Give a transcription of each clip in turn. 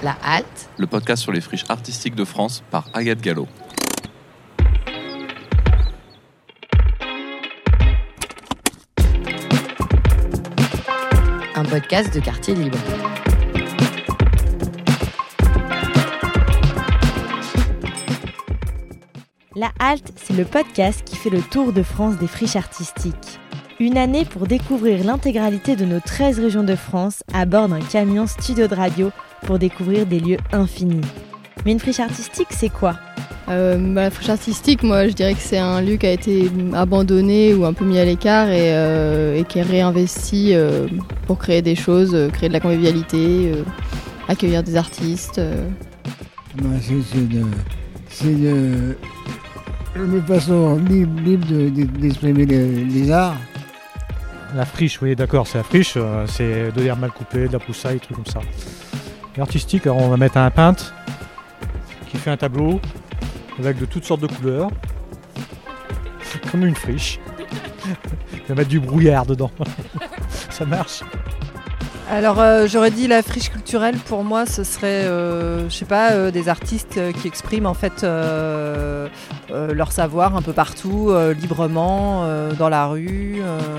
La Halte, le podcast sur les friches artistiques de France par Agathe Gallo. un podcast de Quartier Libre. La Halte, c'est le podcast qui fait le tour de France des friches artistiques. Une année pour découvrir l'intégralité de nos 13 régions de France à bord d'un camion studio de radio pour découvrir des lieux infinis. Mais une friche artistique, c'est quoi ? La friche artistique, moi je dirais que c'est un lieu qui a été abandonné ou un peu mis à l'écart et qui est réinvesti pour créer des choses, créer de la convivialité, accueillir des artistes. C'est une façon libre d'exprimer les arts. La friche, oui, d'accord, c'est la friche, c'est de l'herbe mal coupée, de la poussaille, des trucs comme ça. Et artistique, alors on va mettre un peintre qui fait un tableau avec de toutes sortes de couleurs, comme une friche. Il va mettre du brouillard dedans, ça marche. Alors j'aurais dit la friche culturelle, pour moi ce serait des artistes qui expriment en fait leur savoir un peu partout, librement, dans la rue,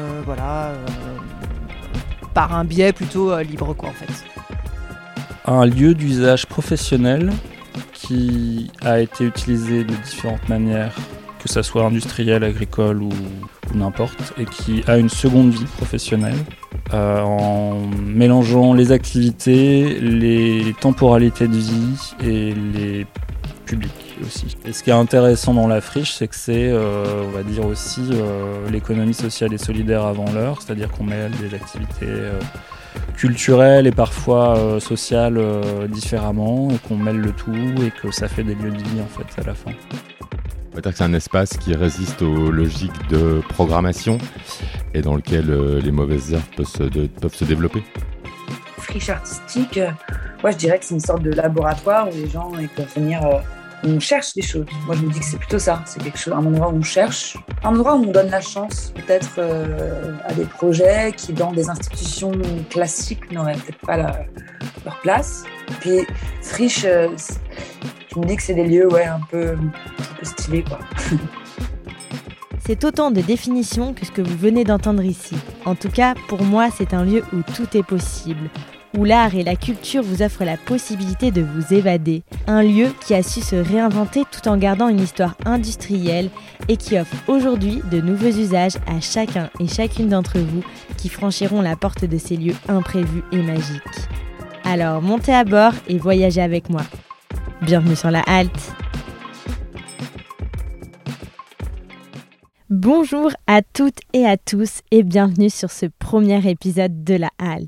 par un biais plutôt libre quoi en fait. Un lieu d'usage professionnel qui a été utilisé de différentes manières, que ça soit industriel, agricole ou n'importe, et qui a une seconde vie professionnelle. En mélangeant les activités, les temporalités de vie et les publics aussi. Et ce qui est intéressant dans la friche, c'est que c'est, on va dire aussi, l'économie sociale et solidaire avant l'heure, c'est-à-dire qu'on mêle des activités culturelles et parfois sociales différemment, et qu'on mêle le tout et que ça fait des lieux de vie en fait à la fin. On va dire que c'est un espace qui résiste aux logiques de programmation et dans lequel les mauvaises herbes peuvent se développer. Friche artistique, je dirais que c'est une sorte de laboratoire où les gens peuvent venir, on cherche des choses. Moi je me dis que c'est plutôt ça, c'est quelque chose, un endroit où on cherche, un endroit où on donne la chance peut-être à des projets qui dans des institutions classiques n'auraient peut-être pas leur place. Puis friche, je me dis que c'est des lieux un peu stylés quoi. C'est autant de définitions que ce que vous venez d'entendre ici. En tout cas, pour moi, c'est un lieu où tout est possible, où l'art et la culture vous offrent la possibilité de vous évader. Un lieu qui a su se réinventer tout en gardant une histoire industrielle et qui offre aujourd'hui de nouveaux usages à chacun et chacune d'entre vous qui franchiront la porte de ces lieux imprévus et magiques. Alors, montez à bord et voyagez avec moi. Bienvenue sur la Halte. Bonjour à toutes et à tous et bienvenue sur ce premier épisode de la Halte.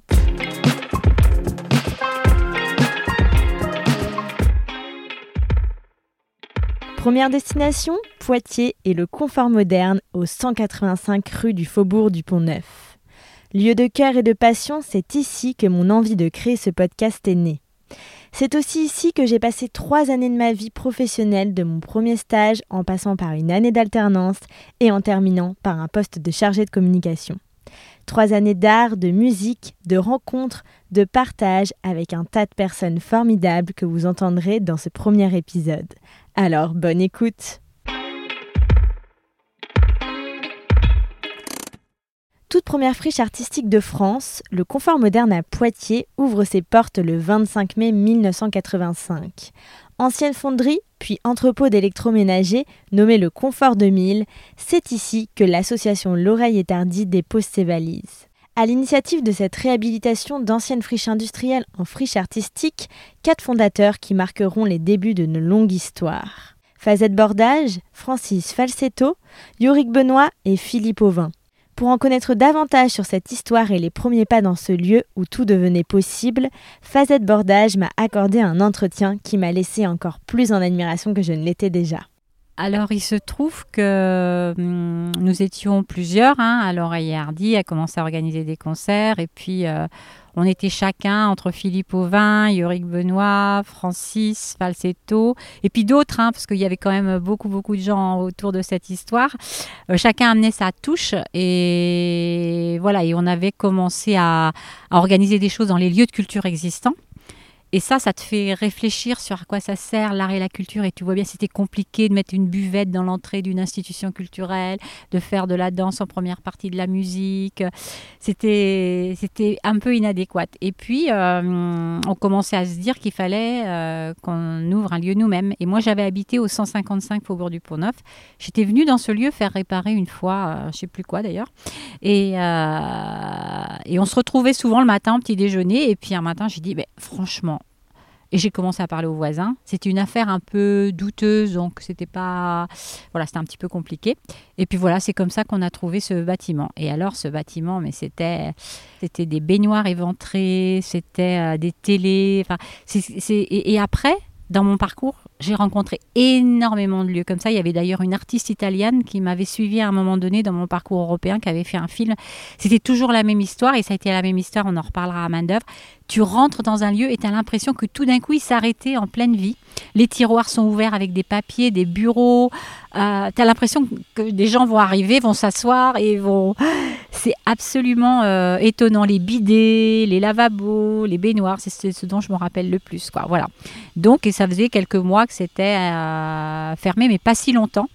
Première destination, Poitiers et le confort moderne au 185 rue du Faubourg du Pont-Neuf. Lieu de cœur et de passion, c'est ici que mon envie de créer ce podcast est née. C'est aussi ici que j'ai passé 3 années de ma vie professionnelle, de mon premier stage en passant par une année d'alternance et en terminant par un poste de chargé de communication. 3 années d'art, de musique, de rencontres, de partage avec un tas de personnes formidables que vous entendrez dans ce premier épisode. Alors, bonne écoute! Toute première friche artistique de France, le confort moderne à Poitiers ouvre ses portes le 25 mai 1985. Ancienne fonderie, puis entrepôt d'électroménager, nommé le Confort 2000, c'est ici que l'association L'Oreille Étardie dépose ses valises. À l'initiative de cette réhabilitation d'anciennes friches industrielles en friche artistique, 4 fondateurs qui marqueront les débuts d'une longue histoire. Fazette Bordage, Francis Falsetto, Yorick Benoît et Philippe Auvin. Pour en connaître davantage sur cette histoire et les premiers pas dans ce lieu où tout devenait possible, Fazette Bordage m'a accordé un entretien qui m'a laissé encore plus en admiration que je ne l'étais déjà. Alors, il se trouve que nous étions plusieurs à l'Oreille Étardie, à commencer à organiser des concerts. Et puis, on était chacun entre Philippe Auvin, Yorick Benoît, Francis Falsetto, et puis d'autres, parce qu'il y avait quand même beaucoup de gens autour de cette histoire. Chacun amenait sa touche. Et voilà, et on avait commencé à organiser des choses dans les lieux de culture existants. Et ça te fait réfléchir sur à quoi ça sert, l'art et la culture. Et tu vois bien, c'était compliqué de mettre une buvette dans l'entrée d'une institution culturelle, de faire de la danse en première partie de la musique. C'était un peu inadéquat. Et puis, on commençait à se dire qu'il fallait qu'on ouvre un lieu nous-mêmes. Et moi, j'avais habité au 155 Faubourg du Pont-Neuf. J'étais venue dans ce lieu faire réparer une fois, je ne sais plus quoi d'ailleurs. Et on se retrouvait souvent le matin au petit déjeuner. Et puis un matin, j'ai dit, franchement, et j'ai commencé à parler aux voisins. C'était une affaire un peu douteuse, donc c'était un petit peu compliqué. Et puis voilà, c'est comme ça qu'on a trouvé ce bâtiment. Et alors, ce bâtiment, mais c'était des baignoires éventrées, c'était des télés. Et après, dans mon parcours, j'ai rencontré énormément de lieux comme ça. Il y avait d'ailleurs une artiste italienne qui m'avait suivie à un moment donné dans mon parcours européen, qui avait fait un film. C'était toujours la même histoire, et ça a été la même histoire, on en reparlera à main d'œuvre. Tu rentres dans un lieu et tu as l'impression que tout d'un coup, il s'arrêtait en pleine vie. Les tiroirs sont ouverts avec des papiers, des bureaux. Tu as l'impression que des gens vont arriver, vont s'asseoir et vont... C'est absolument étonnant. Les bidets, les lavabos, les baignoires, c'est ce dont je me rappelle le plus, quoi. Voilà. Donc, et ça faisait quelques mois que c'était fermé, mais pas si longtemps.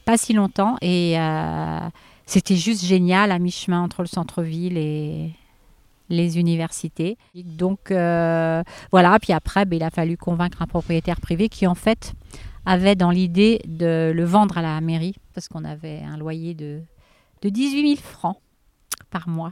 Et c'était juste génial, à mi-chemin entre le centre-ville et les universités. Donc, voilà. Puis après, il a fallu convaincre un propriétaire privé qui, en fait, avait dans l'idée de le vendre à la mairie, parce qu'on avait un loyer de 18 000 francs par mois.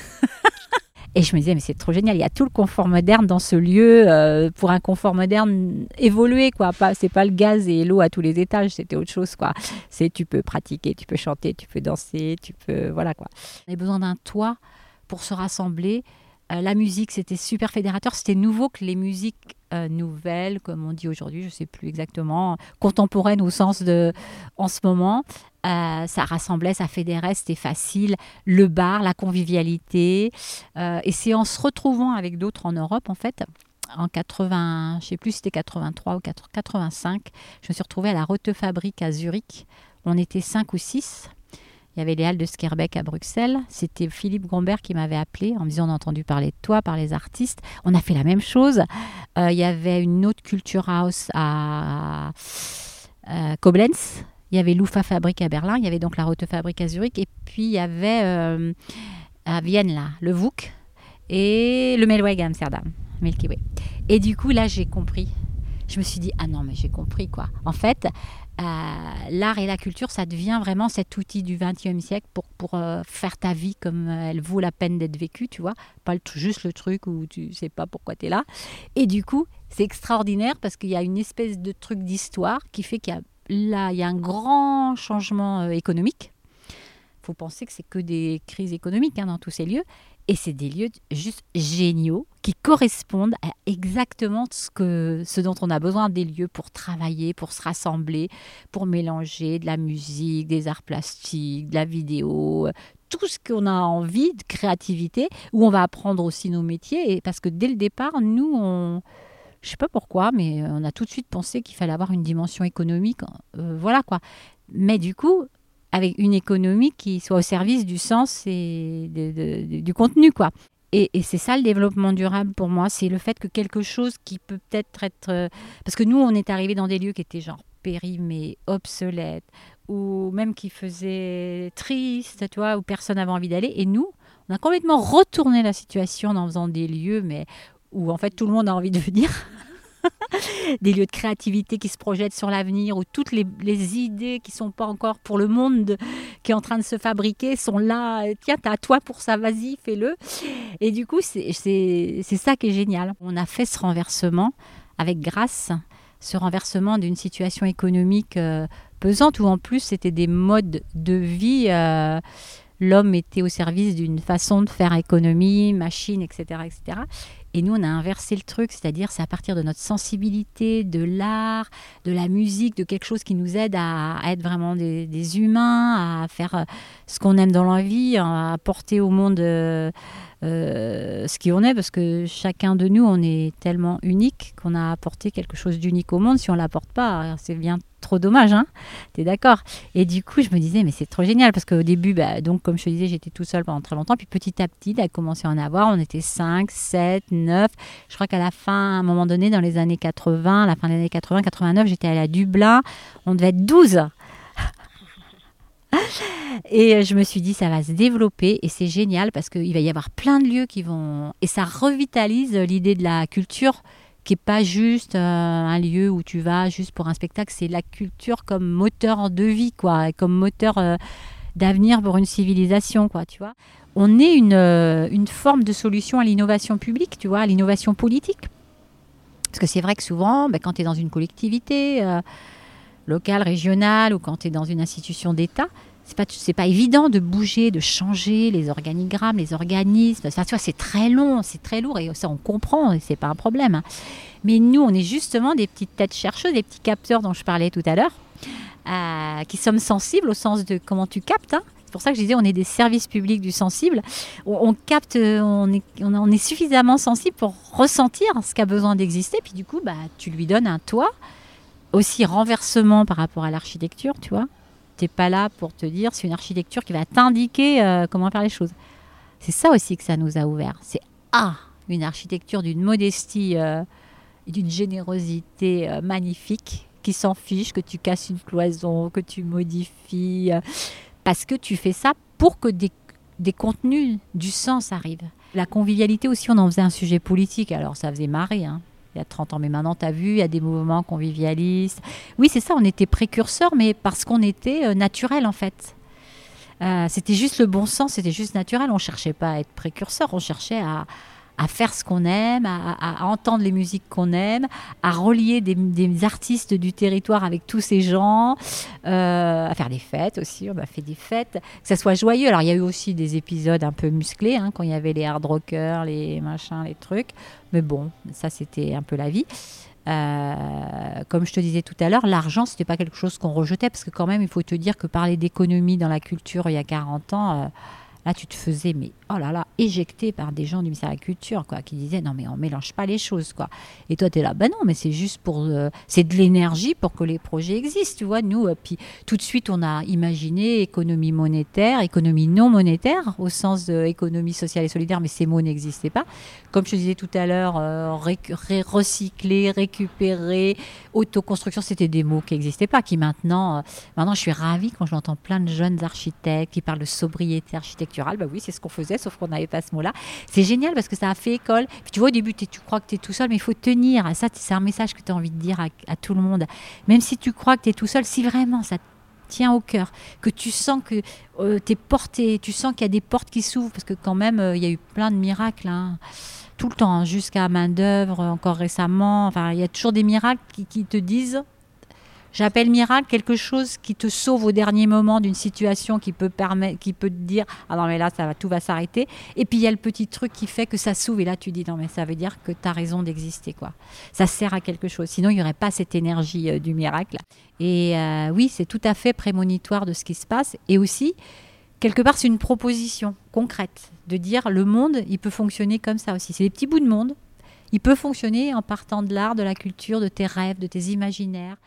Et je me disais, mais c'est trop génial, il y a tout le confort moderne dans ce lieu, pour un confort moderne évolué, quoi. C'est pas le gaz et l'eau à tous les étages, c'était autre chose, quoi. Tu peux pratiquer, tu peux chanter, tu peux danser, voilà, quoi. On avait besoin d'un toit pour se rassembler. La musique, c'était super fédérateur. C'était nouveau que les musiques nouvelles, comme on dit aujourd'hui, je ne sais plus exactement, contemporaines au sens de en ce moment. Ça rassemblait, ça fédérait, c'était facile. Le bar, la convivialité. Et c'est en se retrouvant avec d'autres en Europe, en fait, en 80, je ne sais plus si c'était 83 ou 85, je me suis retrouvée à la Rote Fabrik à Zurich. On était 5 ou 6. Il y avait les Halles de Skerbeck à Bruxelles. C'était Philippe Gombert qui m'avait appelé en me disant, on a entendu parler de toi, par les artistes. On a fait la même chose. Il y avait une autre Culture House à Koblenz. Il y avait l'UFA Fabrik à Berlin. Il y avait donc la Rote Fabrik à Zurich. Et puis, il y avait à Vienne, là, le VOOC et le Melweg à Amsterdam, Milky Way. Et du coup, là, j'ai compris. Je me suis dit, ah non, mais j'ai compris, quoi. En fait... l'art et la culture, ça devient vraiment cet outil du XXe siècle pour faire ta vie comme elle vaut la peine d'être vécue, tu vois. Pas juste le truc où tu sais pas pourquoi tu es là. Et du coup, c'est extraordinaire parce qu'il y a une espèce de truc d'histoire qui fait qu'il y a un grand changement économique. Il faut penser que c'est que des crises économiques dans tous ces lieux. Et c'est des lieux juste géniaux qui correspondent à exactement ce dont on a besoin, des lieux pour travailler, pour se rassembler, pour mélanger de la musique, des arts plastiques, de la vidéo, tout ce qu'on a envie de créativité, où on va apprendre aussi nos métiers. Et parce que dès le départ, nous, je ne sais pas pourquoi, mais on a tout de suite pensé qu'il fallait avoir une dimension économique. Voilà, quoi. Mais du coup... avec une économie qui soit au service du sens et du contenu, quoi. Et c'est ça le développement durable pour moi, c'est le fait que quelque chose qui peut peut-être être... Parce que nous, on est arrivés dans des lieux qui étaient genre périmés, obsolètes, ou même qui faisaient triste, tu vois, où personne n'avait envie d'aller. Et nous, on a complètement retourné la situation en faisant des lieux, mais où en fait tout le monde a envie de venir. Des lieux de créativité qui se projettent sur l'avenir, où toutes les idées qui ne sont pas encore pour le monde qui est en train de se fabriquer sont là. Tiens, t'as à toi pour ça, vas-y, fais-le. Et du coup, c'est ça qui est génial. On a fait ce renversement avec grâce, ce renversement d'une situation économique pesante, où en plus c'était des modes de vie. L'homme était au service d'une façon de faire économie, machine, etc., etc. Et nous, on a inversé le truc, c'est-à-dire c'est à partir de notre sensibilité, de l'art, de la musique, de quelque chose qui nous aide à être vraiment des humains, à faire ce qu'on aime dans la vie, à apporter au monde ce qui on est, parce que chacun de nous, on est tellement unique qu'on a apporté quelque chose d'unique au monde. Si on ne l'apporte pas, c'est bien trop dommage, hein. T'es d'accord? Et du coup, je me disais, mais c'est trop génial, parce qu'au début, donc, comme je te disais, j'étais tout seul pendant très longtemps, puis petit à petit, il a commencé à en avoir, on était 5, 7, 9. Je crois qu'à la fin, à un moment donné, dans les années 80, à la fin des années 80, 89, j'étais allée à Dublin, on devait être 12. Et je me suis dit, ça va se développer et c'est génial parce qu'il va y avoir plein de lieux qui vont... Et ça revitalise l'idée de la culture qui n'est pas juste un lieu où tu vas juste pour un spectacle. C'est la culture comme moteur de vie, quoi, comme moteur d'avenir pour une civilisation, quoi, tu vois. On est une forme de solution à l'innovation publique, tu vois, à l'innovation politique. Parce que c'est vrai que souvent, quand tu es dans une collectivité... locale, régionale, ou quand tu es dans une institution d'État, c'est pas évident de bouger, de changer les organigrammes, les organismes. Enfin, tu vois, c'est très long, c'est très lourd, et ça, on comprend, et c'est pas un problème. Mais nous, on est justement des petites têtes chercheuses, des petits capteurs dont je parlais tout à l'heure, qui sommes sensibles au sens de comment tu captes. C'est pour ça que je disais, on est des services publics du sensible. On capte, on est suffisamment sensible pour ressentir ce qu'a besoin d'exister, puis du coup, tu lui donnes un toit. Aussi renversement par rapport à l'architecture, tu vois. Tu n'es pas là pour te dire, c'est une architecture qui va t'indiquer comment faire les choses. C'est ça aussi que ça nous a ouvert. C'est une architecture d'une modestie et d'une générosité magnifique, qui s'en fiche que tu casses une cloison, que tu modifies, parce que tu fais ça pour que des contenus, du sens arrivent. La convivialité aussi, on en faisait un sujet politique, alors ça faisait marrer, il y a 30 ans, mais maintenant, tu as vu, il y a des mouvements convivialistes. Oui, c'est ça, on était précurseurs, mais parce qu'on était naturel, en fait. C'était juste le bon sens, c'était juste naturel. On ne cherchait pas à être précurseurs, on cherchait à faire ce qu'on aime, à entendre les musiques qu'on aime, à relier des artistes du territoire avec tous ces gens, à faire des fêtes aussi. On a fait des fêtes, que ça soit joyeux. Alors, il y a eu aussi des épisodes un peu musclés, quand il y avait les hard rockers, les machins, les trucs. Mais bon, ça, c'était un peu la vie. Comme je te disais tout à l'heure, l'argent, c'était pas quelque chose qu'on rejetait, parce que quand même, il faut te dire que parler d'économie dans la culture il y a 40 ans... Là, tu te faisais, éjecté par des gens du ministère de la Culture, quoi, qui disaient, non, mais on ne mélange pas les choses, quoi. Et toi, tu es là, non, mais c'est juste pour... c'est de l'énergie pour que les projets existent, tu vois. Nous, puis tout de suite, on a imaginé économie monétaire, économie non monétaire, au sens d'économie sociale et solidaire, mais ces mots n'existaient pas. Comme je te disais tout à l'heure, recycler, récupérer, autoconstruction, c'était des mots qui n'existaient pas, qui maintenant, je suis ravie quand j'entends plein de jeunes architectes qui parlent de sobriété architecturale. Oui, c'est ce qu'on faisait, sauf qu'on n'avait pas ce mot-là. C'est génial parce que ça a fait école. Puis tu vois, au début, tu crois que tu es tout seul, mais il faut tenir. Ça, c'est un message que tu as envie de dire à tout le monde. Même si tu crois que tu es tout seul, si vraiment ça tient au cœur, que tu sens que tu es porté, tu sens qu'il y a des portes qui s'ouvrent, parce que quand même, il y a eu plein de miracles, tout le temps, jusqu'à main d'œuvre, encore récemment. Enfin, il y a toujours des miracles qui te disent... J'appelle miracle quelque chose qui te sauve au dernier moment d'une situation qui peut te dire « Ah non, mais là, tout va s'arrêter ». Et puis, il y a le petit truc qui fait que ça s'ouvre. Et là, tu dis « Non, mais ça veut dire que tu as raison d'exister, quoi. » Ça sert à quelque chose. Sinon, il n'y aurait pas cette énergie du miracle. Et oui, c'est tout à fait prémonitoire de ce qui se passe. Et aussi, quelque part, c'est une proposition concrète de dire « Le monde, il peut fonctionner comme ça aussi. » C'est des petits bouts de monde. Il peut fonctionner en partant de l'art, de la culture, de tes rêves, de tes imaginaires.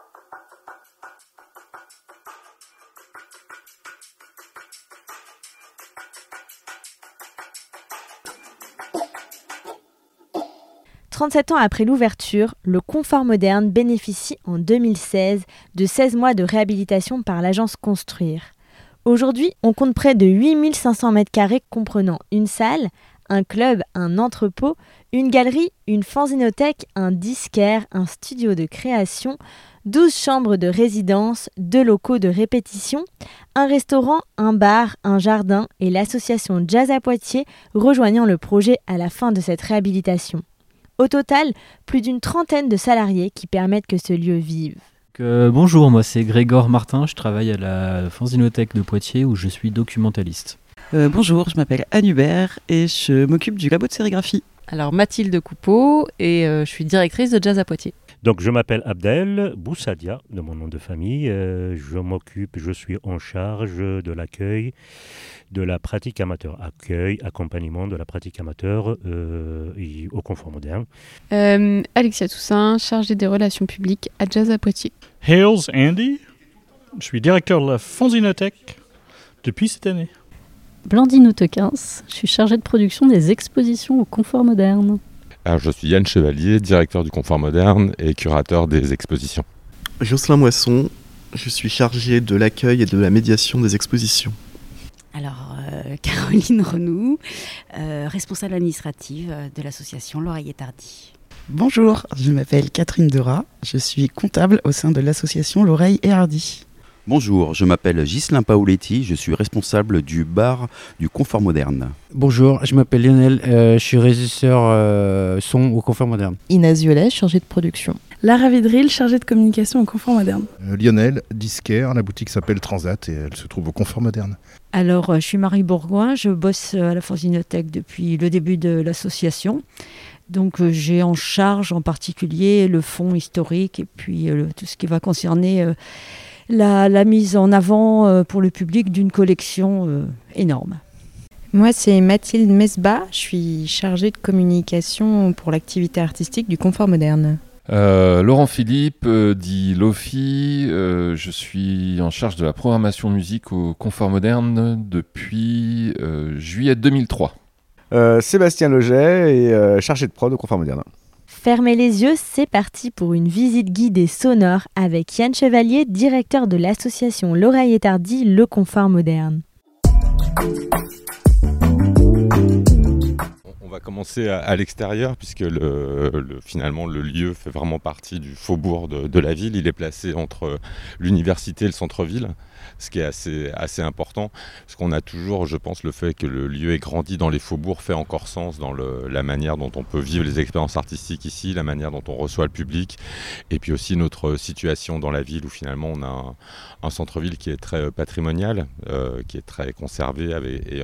« 37 ans après l'ouverture, le Confort Moderne bénéficie en 2016 de 16 mois de réhabilitation par l'agence Construire. Aujourd'hui, on compte près de 8500 m² comprenant une salle, un club, un entrepôt, une galerie, une fanzinothèque, un disquaire, un studio de création, 12 chambres de résidence, 2 locaux de répétition, un restaurant, un bar, un jardin et l'association Jazz à Poitiers rejoignant le projet à la fin de cette réhabilitation. Au total, plus d'une trentaine de salariés qui permettent que ce lieu vive. Bonjour, moi c'est Grégor Martin, je travaille à la fanzinothèque de Poitiers où je suis documentaliste. Bonjour, je m'appelle Anne Hubert et je m'occupe du labo de sérigraphie. Alors Mathilde Coupeau et je suis directrice de Jazz à Poitiers. Donc je m'appelle Abdel Boussadia, de mon nom de famille. Je suis en charge de l'accueil de la pratique amateur. Accompagnement de la pratique amateur au Confort Moderne. Alexia Toussaint, chargée des relations publiques à Jazz à Poitiers. Hales Andy, je suis directeur de la Fonzinothèque depuis cette année. Blandine Outequins, je suis chargée de production des expositions au Confort Moderne. Alors, je suis Yann Chevalier, directeur du Confort Moderne et curateur des expositions. Jocelyn Moisson, je suis chargé de l'accueil et de la médiation des expositions. Alors, Caroline Renoux, responsable administrative de l'association L'Oreille est Hardy. Bonjour, je m'appelle Catherine Dera, je suis comptable au sein de l'association L'Oreille est Hardy. Bonjour, je m'appelle Ghislain Paoletti, je suis responsable du bar du Confort Moderne. Bonjour, je m'appelle Lionel, je suis régisseur son au Confort Moderne. Inès Violet, chargée de production. Lara Vidril, chargée de communication au Confort Moderne. Lionel, disquaire, la boutique s'appelle Transat et elle se trouve au Confort Moderne. Alors, je suis Marie Bourgoin, je bosse à la Fonzinothèque depuis le début de l'association. Donc j'ai en charge en particulier le fonds historique et puis tout ce qui va concerner la mise en avant pour le public d'une collection énorme. Moi, c'est Mathilde Mesbah, je suis chargée de communication pour l'activité artistique du Confort Moderne. Laurent Philippe, dit Lofi, je suis en charge de la programmation musique au Confort Moderne depuis juillet 2003. Sébastien Leget et chargé de prod au Confort Moderne. Fermez les yeux, c'est parti pour une visite guidée sonore avec Yann Chevalier, directeur de l'association L'Oreille est Hardy, le Confort Moderne. On va commencer à l'extérieur puisque finalement le lieu fait vraiment partie du faubourg de la ville. Il est placé entre l'université et le centre-ville, ce qui est assez important parce qu'on a toujours, je pense, le fait que le lieu ait grandi dans les faubourgs fait encore sens dans la manière dont on peut vivre les expériences artistiques ici, la manière dont on reçoit le public et puis aussi notre situation dans la ville où finalement on a un centre-ville qui est très patrimonial, qui est très conservé et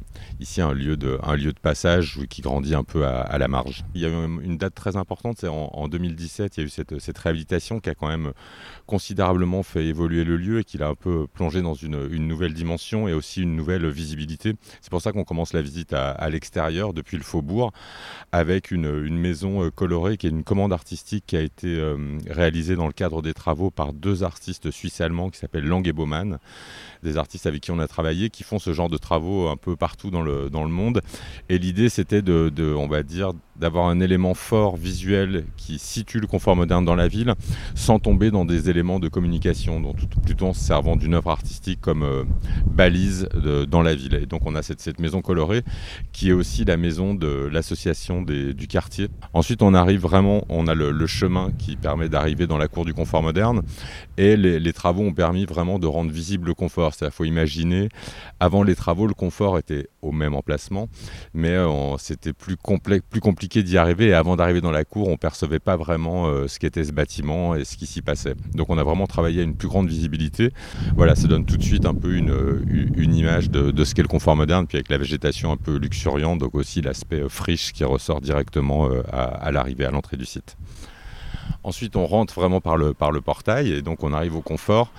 ici un lieu de passage qui grandit un peu à la marge. Il y a eu une date très importante, c'est en 2017, il y a eu cette réhabilitation qui a quand même considérablement fait évoluer le lieu et qui l'a un peu plongé dans une nouvelle dimension et aussi une nouvelle visibilité. C'est pour ça qu'on commence la visite à l'extérieur, depuis le faubourg, avec une maison colorée qui est une commande artistique qui a été réalisée dans le cadre des travaux par deux artistes suisses-allemands qui s'appellent Lang et Baumann, des artistes avec qui on a travaillé, qui font ce genre de travaux un peu partout dans le monde. Et l'idée, c'était on va dire, d'avoir un élément fort visuel qui situe le Confort Moderne dans la ville, sans tomber dans des éléments de communication, donc plutôt en se servant d'une œuvre artistique comme balise dans la ville. Et donc on a cette maison colorée qui est aussi la maison de l'association du quartier. Ensuite on arrive vraiment, on a le chemin qui permet d'arriver dans la cour du Confort Moderne et les travaux ont permis vraiment de rendre visible le confort. C'est-à-dire, faut imaginer, avant les travaux, le confort était au même emplacement, mais c'était plus compliqué d'y arriver. Et avant d'arriver dans la cour, on ne percevait pas vraiment ce qu'était ce bâtiment et ce qui s'y passait. Donc on a vraiment travaillé à une plus grande visibilité. Voilà, ça donne tout de suite un peu une image de ce qu'est le Confort Moderne, puis avec la végétation un peu luxuriante, donc aussi l'aspect friche qui ressort directement à l'arrivée, à l'entrée du site. Ensuite, on rentre vraiment par le portail et donc on arrive au confort.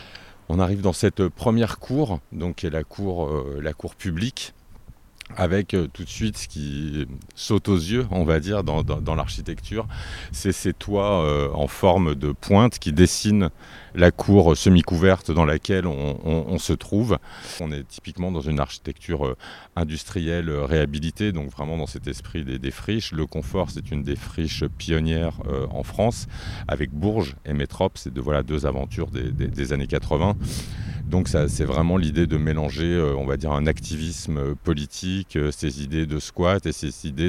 On arrive dans cette première cour, donc qui est la cour publique, avec tout de suite ce qui saute aux yeux, on va dire, dans l'architecture, c'est ces toits en forme de pointe qui dessinent la cour semi-couverte dans laquelle on se trouve. On est typiquement dans une architecture industrielle réhabilitée, donc vraiment dans cet esprit des friches. Le confort, c'est une des friches pionnières en France, avec Bourges et Métrope, c'est deux aventures des années 80. Donc ça, c'est vraiment l'idée de mélanger, on va dire, un activisme politique, ces idées de squat et ces idées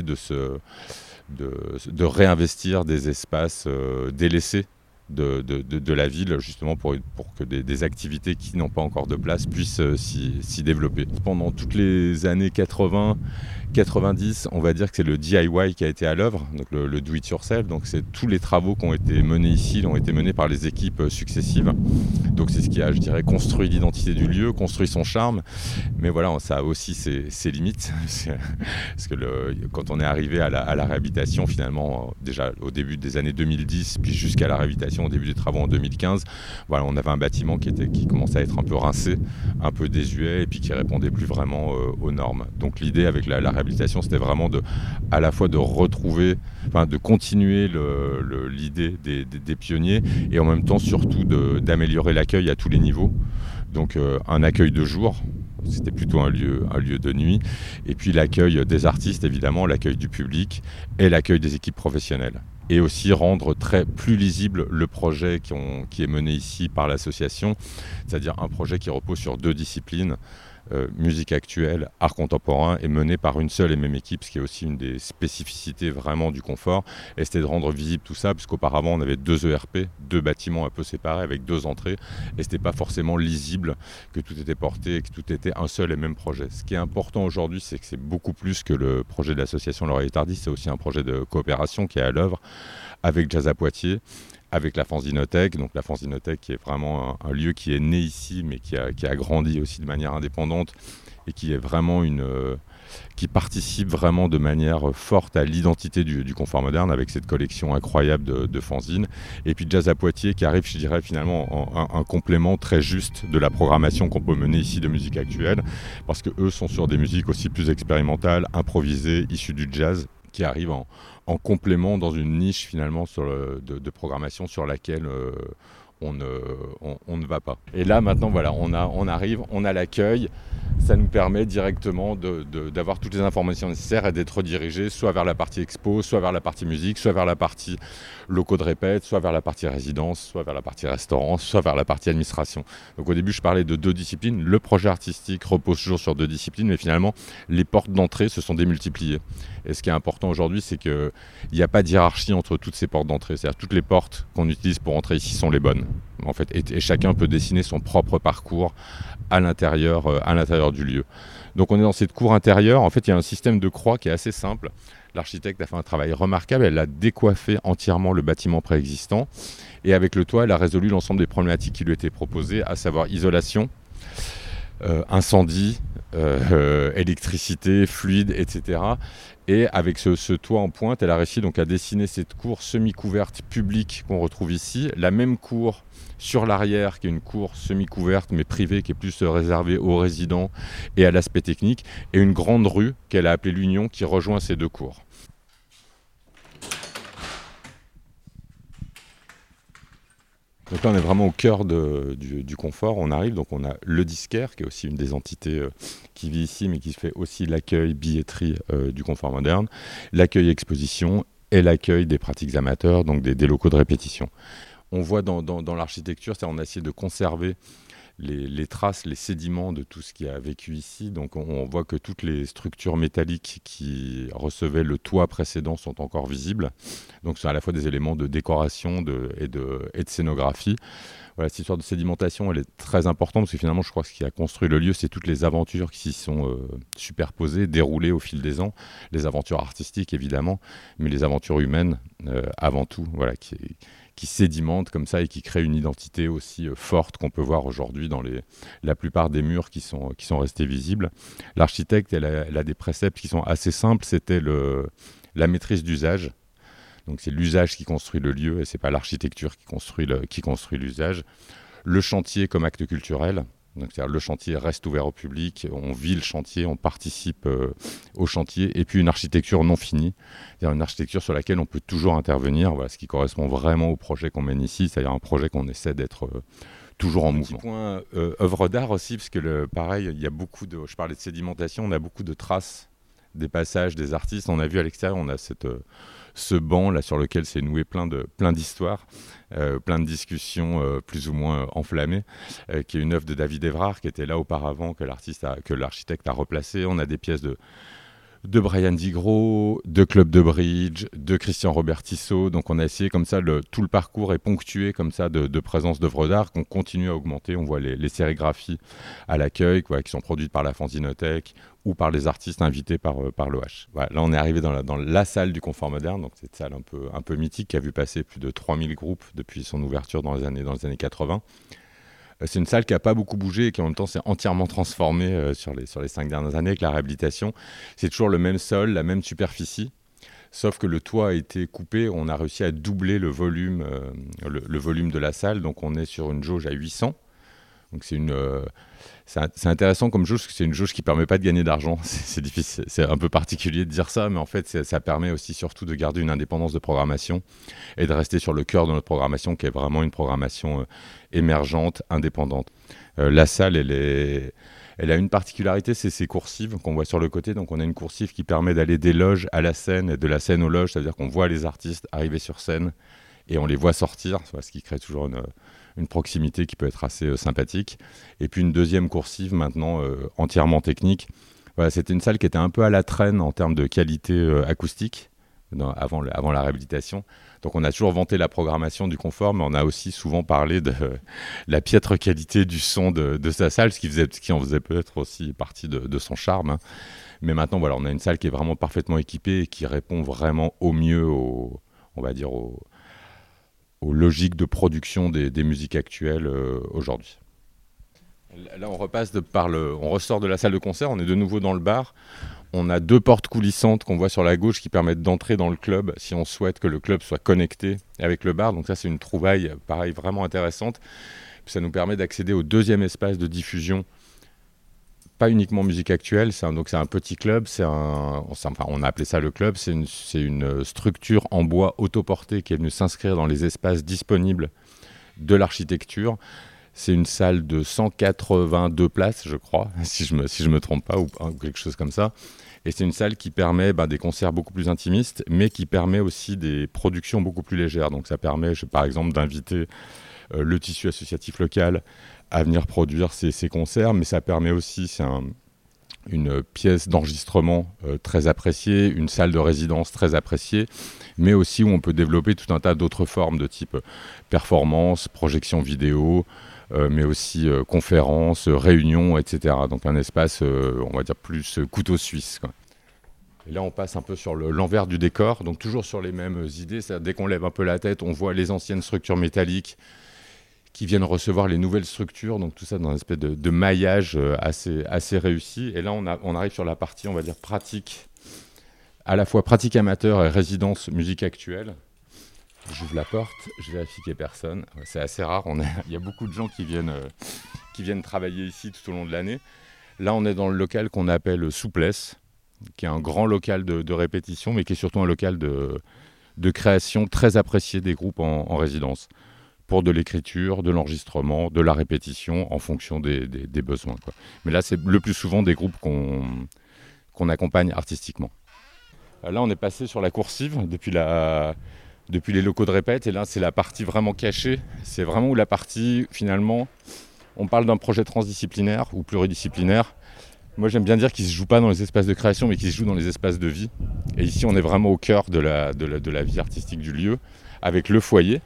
de réinvestir des espaces délaissés de la ville, justement pour que des activités qui n'ont pas encore de place puissent s'y développer. Pendant toutes les années 80, 90, on va dire que c'est le DIY qui a été à l'œuvre, donc le do it yourself. Donc c'est tous les travaux qui ont été menés ici, ont été menés par les équipes successives. Donc c'est ce qui a, je dirais, construit l'identité du lieu, construit son charme. Mais voilà, ça a aussi ses limites. Parce que quand on est arrivé à la réhabilitation, finalement, déjà au début des années 2010, puis jusqu'à la réhabilitation au début des travaux en 2015, voilà, on avait un bâtiment qui commençait à être un peu rincé, un peu désuet, et puis qui répondait plus vraiment aux normes. Donc l'idée avec la réhabilitation, c'était vraiment à la fois de retrouver, de continuer l'idée des pionniers, et en même temps surtout d'améliorer l'accueil à tous les niveaux. Donc un accueil de jour, c'était plutôt un lieu de nuit, et puis l'accueil des artistes évidemment, l'accueil du public et l'accueil des équipes professionnelles. Et aussi rendre plus lisible le projet qui est mené ici par l'association, c'est-à-dire un projet qui repose sur 2 disciplines, musique actuelle, art contemporain, et mené par une seule et même équipe, ce qui est aussi une des spécificités vraiment du confort. Et c'était de rendre visible tout ça, puisqu'auparavant on avait 2 ERP, 2 bâtiments un peu séparés avec 2 entrées, et c'était pas forcément lisible que tout était porté et que tout était un seul et même projet. Ce qui est important aujourd'hui, c'est que c'est beaucoup plus que le projet de l'association Laurier et Tardy, c'est aussi un projet de coopération qui est à l'œuvre avec Jazz à Poitiers, avec la Fanzinothèque. Donc la Fanzinothèque qui est vraiment un lieu qui est né ici, mais qui a grandi aussi de manière indépendante, et qui est vraiment qui participe vraiment de manière forte à l'identité du confort moderne, avec cette collection incroyable de fanzines. Et puis Jazz à Poitiers qui arrive, je dirais, finalement un complément très juste de la programmation qu'on peut mener ici de musique actuelle, parce qu'eux sont sur des musiques aussi plus expérimentales, improvisées, issues du jazz, qui arrivent en complément dans une niche finalement de programmation sur laquelle on ne va pas. Et là maintenant voilà, on arrive, on a l'accueil, ça nous permet directement d'avoir toutes les informations nécessaires et d'être redirigé soit vers la partie expo, soit vers la partie musique, soit vers la partie locaux de répète, soit vers la partie résidence, soit vers la partie restaurant, soit vers la partie administration. Donc au début je parlais de 2 disciplines, le projet artistique repose toujours sur 2 disciplines, mais finalement les portes d'entrée se sont démultipliées. Et ce qui est important aujourd'hui, c'est qu'il n'y a pas de hiérarchie entre toutes ces portes d'entrée. C'est-à-dire toutes les portes qu'on utilise pour entrer ici sont les bonnes. En fait, et chacun peut dessiner son propre parcours à l'intérieur du lieu. Donc on est dans cette cour intérieure. En fait, il y a un système de croix qui est assez simple. L'architecte a fait un travail remarquable. Elle a décoiffé entièrement le bâtiment préexistant. Et avec le toit, elle a résolu l'ensemble des problématiques qui lui étaient proposées, à savoir isolation, incendie, électricité, fluide, etc. Et avec ce toit en pointe, elle a réussi donc à dessiner cette cour semi-couverte publique qu'on retrouve ici. La même cour sur l'arrière, qui est une cour semi-couverte mais privée, qui est plus réservée aux résidents et à l'aspect technique. Et une grande rue qu'elle a appelée l'Union, qui rejoint ces 2 cours. Donc là, on est vraiment au cœur du confort. On arrive, donc on a le disquaire, qui est aussi une des entités qui vit ici, mais qui fait aussi l'accueil billetterie du confort moderne, l'accueil exposition et l'accueil des pratiques amateurs, donc des locaux de répétition. On voit dans l'architecture, on a essayé de conserver les traces, les sédiments de tout ce qui a vécu ici. Donc on voit que toutes les structures métalliques qui recevaient le toit précédent sont encore visibles. Donc c'est à la fois des éléments de décoration et de scénographie. Voilà, cette histoire de sédimentation, elle est très importante, parce que finalement, je crois que ce qui a construit le lieu, c'est toutes les aventures qui s'y sont superposées, déroulées au fil des ans. Les aventures artistiques, évidemment, mais les aventures humaines, avant tout, voilà, qui sédimentent comme ça et qui créent une identité aussi forte qu'on peut voir aujourd'hui dans la plupart des murs qui sont restés visibles. L'architecte, elle a des préceptes qui sont assez simples. C'était la maîtrise d'usage. Donc c'est l'usage qui construit le lieu et c'est pas l'architecture qui construit l'usage. Le chantier comme acte culturel. Donc, c'est-à-dire le chantier reste ouvert au public, on vit le chantier, on participe au chantier, et puis une architecture non finie, c'est-à-dire une architecture sur laquelle on peut toujours intervenir, voilà, ce qui correspond vraiment au projet qu'on mène ici, c'est-à-dire un projet qu'on essaie d'être toujours en mouvement. Petit point œuvre d'art aussi, parce que pareil, il y a beaucoup je parlais de sédimentation, on a beaucoup de traces des passages des artistes. On a vu à l'extérieur, on a ce banc là sur lequel s'est noué plein d'histoires, plein de discussions plus ou moins enflammées, qui est une œuvre de David Évrard qui était là auparavant, que l'architecte a replacé. On a des pièces de Brian Digro, de Club de Bridge, de Christian Robert Tissot. Donc on a essayé comme ça, tout le parcours est ponctué comme ça de présence d'œuvres d'art qu'on continue à augmenter. On voit les sérigraphies à l'accueil qui sont produites par la Fanzinothèque ou par les artistes invités par l'OH. Voilà, là on est arrivé dans la salle du Confort Moderne, donc cette salle un peu mythique qui a vu passer plus de 3000 groupes depuis son ouverture dans les années 80. C'est une salle qui n'a pas beaucoup bougé et qui en même temps s'est entièrement transformée sur les 5 dernières années avec la réhabilitation. C'est toujours le même sol, la même superficie, sauf que le toit a été coupé. On a réussi à doubler le volume de la salle, donc on est sur une jauge à 800. Donc c'est intéressant comme jauge, parce que c'est une jauge qui ne permet pas de gagner d'argent. C'est difficile, c'est un peu particulier de dire ça, mais en fait ça permet aussi surtout de garder une indépendance de programmation et de rester sur le cœur de notre programmation, qui est vraiment une programmation émergente, indépendante. La salle, elle a une particularité, c'est ses coursives qu'on voit sur le côté. Donc on a une coursive qui permet d'aller des loges à la scène et de la scène aux loges, c'est-à-dire qu'on voit les artistes arriver sur scène et on les voit sortir, ce qui crée toujours une proximité qui peut être assez sympathique. Et puis une deuxième coursive maintenant entièrement technique. Voilà, c'était une salle qui était un peu à la traîne en termes de qualité acoustique avant la réhabilitation. Donc on a toujours vanté la programmation du Confort, mais on a aussi souvent parlé de la piètre qualité du son de sa salle, ce qui en faisait peut-être aussi partie de son charme. Hein. Mais maintenant, voilà, on a une salle qui est vraiment parfaitement équipée et qui répond vraiment au mieux aux logiques de production des musiques actuelles aujourd'hui. Là, on ressort de la salle de concert, on est de nouveau dans le bar. On a 2 portes coulissantes qu'on voit sur la gauche qui permettent d'entrer dans le club si on souhaite que le club soit connecté avec le bar. Donc ça, c'est une trouvaille, pareil, vraiment intéressante. Puis ça nous permet d'accéder au deuxième espace de diffusion, pas uniquement musique actuelle. C'est un petit club, on a appelé ça le club. C'est une structure en bois autoportée qui est venue s'inscrire dans les espaces disponibles de l'architecture. C'est une salle de 182 places, je crois, si je me trompe pas, ou quelque chose comme ça. Et c'est une salle qui permet des concerts beaucoup plus intimistes, mais qui permet aussi des productions beaucoup plus légères. Donc ça permet, par exemple, d'inviter le tissu associatif local à venir produire ces concerts, mais ça permet aussi, une pièce d'enregistrement très appréciée, une salle de résidence très appréciée, mais aussi où on peut développer tout un tas d'autres formes de type performance, projection vidéo, mais aussi conférences, réunions, etc. Donc un espace, on va dire, plus couteau suisse, quoi. Et là, on passe un peu sur l'envers du décor, donc toujours sur les mêmes idées. Dès qu'on lève un peu la tête, on voit les anciennes structures métalliques qui viennent recevoir les nouvelles structures, donc tout ça dans une espèce de maillage assez réussi. Et là, on arrive sur la partie, on va dire, pratique, à la fois pratique amateur et résidence musique actuelle. J'ouvre la porte, je vérifie qu'il n'y ait personne. C'est assez rare, il y a beaucoup de gens qui viennent travailler ici tout au long de l'année. Là, on est dans le local qu'on appelle Souplesse, qui est un grand local de répétition, mais qui est surtout un local de création très apprécié des groupes en résidence, pour de l'écriture, de l'enregistrement, de la répétition, en fonction des besoins, quoi. Mais là, c'est le plus souvent des groupes qu'on accompagne artistiquement. Là, on est passé sur la coursive depuis les locaux de répète, et là, c'est la partie vraiment cachée. C'est vraiment où la partie, finalement, on parle d'un projet transdisciplinaire ou pluridisciplinaire. Moi, j'aime bien dire qu'il ne se joue pas dans les espaces de création, mais qu'il se joue dans les espaces de vie. Et ici, on est vraiment au cœur de la vie artistique du lieu, avec le foyer,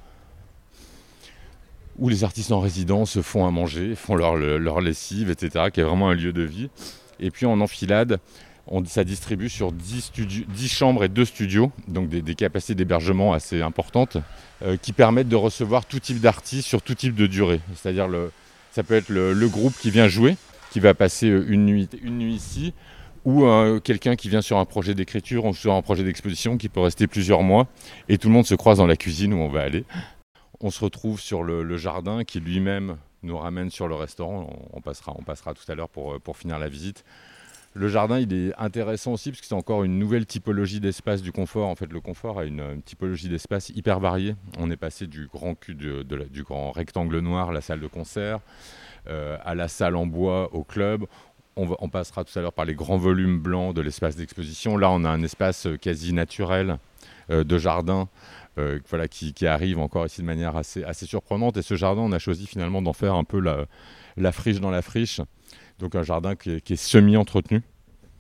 où les artistes en résidence font à manger, font leur lessive, etc., qui est vraiment un lieu de vie. Et puis en enfilade, ça distribue sur 10 chambres et 2 studios, donc des capacités d'hébergement assez importantes, qui permettent de recevoir tout type d'artistes sur tout type de durée. C'est-à-dire, ça peut être le groupe qui vient jouer, qui va passer une nuit ici, ou quelqu'un qui vient sur un projet d'écriture ou sur un projet d'exposition qui peut rester plusieurs mois, et tout le monde se croise dans la cuisine où on va aller. On se retrouve sur le jardin qui lui-même nous ramène sur le restaurant. On passera tout à l'heure pour finir la visite. Le jardin, il est intéressant aussi parce que c'est encore une nouvelle typologie d'espace du confort. En fait, le confort a une typologie d'espace hyper variée. On est passé du grand cul du grand rectangle noir, la salle de concert, à la salle en bois, au club. On passera tout à l'heure par les grands volumes blancs de l'espace d'exposition. Là, on a un espace quasi naturel de jardin qui arrive encore ici de manière assez surprenante. Et ce jardin, on a choisi finalement d'en faire un peu la friche dans la friche. Donc un jardin qui est semi-entretenu.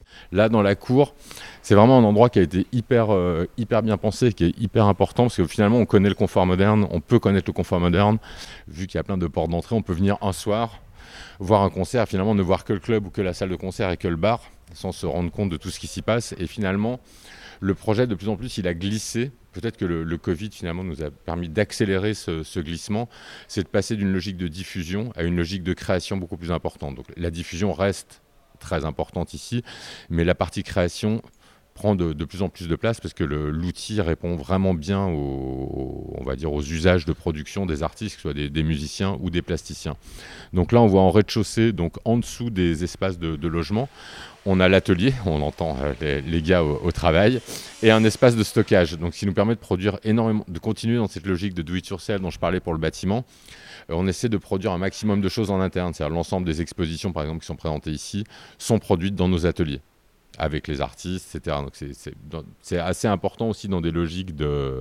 Là, dans la cour, c'est vraiment un endroit qui a été hyper bien pensé, qui est hyper important, parce que finalement, on connaît le confort moderne, on peut connaître le confort moderne, vu qu'il y a plein de portes d'entrée, on peut venir un soir, voir un concert, finalement ne voir que le club ou que la salle de concert et que le bar, sans se rendre compte de tout ce qui s'y passe. Et finalement, le projet, de plus en plus, il a glissé. Peut-être que le Covid, finalement, nous a permis d'accélérer ce glissement. C'est de passer d'une logique de diffusion à une logique de création beaucoup plus importante. Donc la diffusion reste très importante ici, mais la partie création prend de plus en plus de place parce que l'outil répond vraiment bien on va dire aux usages de production des artistes, que ce soit des musiciens ou des plasticiens. Donc là, on voit en rez-de-chaussée, donc en dessous des espaces de logement, on a l'atelier, on entend les gars au travail, et un espace de stockage. Donc, ce qui nous permet de produire énormément, de continuer dans cette logique de do-it-yourself dont je parlais pour le bâtiment. On essaie de produire un maximum de choses en interne, c'est-à-dire l'ensemble des expositions, par exemple, qui sont présentées ici, sont produites dans nos ateliers, avec les artistes, etc. Donc, c'est assez important aussi dans des logiques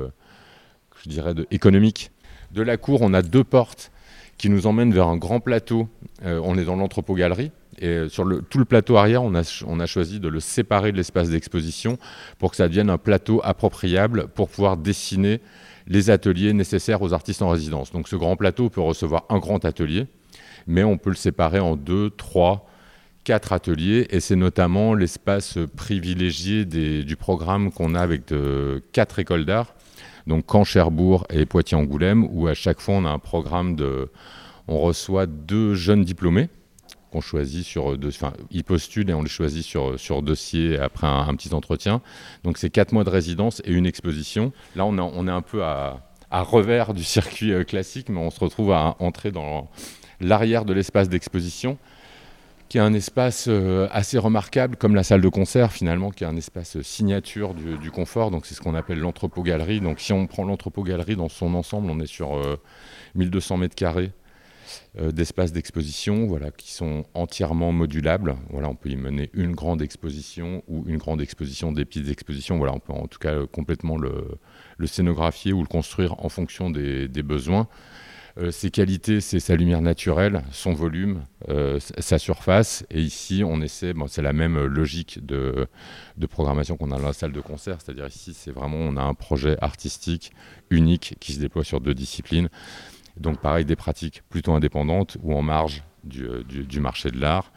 économiques. De la cour, on a 2 portes qui nous emmènent vers un grand plateau. On est dans l'entrepôt-galerie. Et sur tout le plateau arrière, on a choisi de le séparer de l'espace d'exposition pour que ça devienne un plateau appropriable pour pouvoir dessiner les ateliers nécessaires aux artistes en résidence. Donc ce grand plateau peut recevoir un grand atelier, mais on peut le séparer en 2, 3, 4 ateliers. Et c'est notamment l'espace privilégié du programme qu'on a avec 4 écoles d'art, donc Caen, Cherbourg et Poitiers-Angoulême, où à chaque fois on a un programme on reçoit 2 jeunes diplômés qu'on choisit ils postulent et on les choisit sur dossier après un petit entretien. Donc c'est 4 mois de résidence et une exposition. Là, on est un peu à revers du circuit classique, mais on se retrouve à entrer dans l'arrière de l'espace d'exposition, qui est un espace assez remarquable, comme la salle de concert finalement, qui est un espace signature du confort. Donc c'est ce qu'on appelle l'entrepôt-galerie. Donc si on prend l'entrepôt-galerie dans son ensemble, on est sur 1200 mètres carrés d'espaces d'exposition, qui sont entièrement modulables. On peut y mener une grande exposition ou une grande exposition, des petites expositions. On peut en tout cas complètement le scénographier ou le construire en fonction des besoins. Ses qualités, c'est sa lumière naturelle, son volume, sa surface. Et ici, on essaie, c'est la même logique de programmation qu'on a dans la salle de concert. C'est-à-dire ici, on a un projet artistique unique qui se déploie sur 2 disciplines. Donc pareil, des pratiques plutôt indépendantes ou en marge du marché de l'art.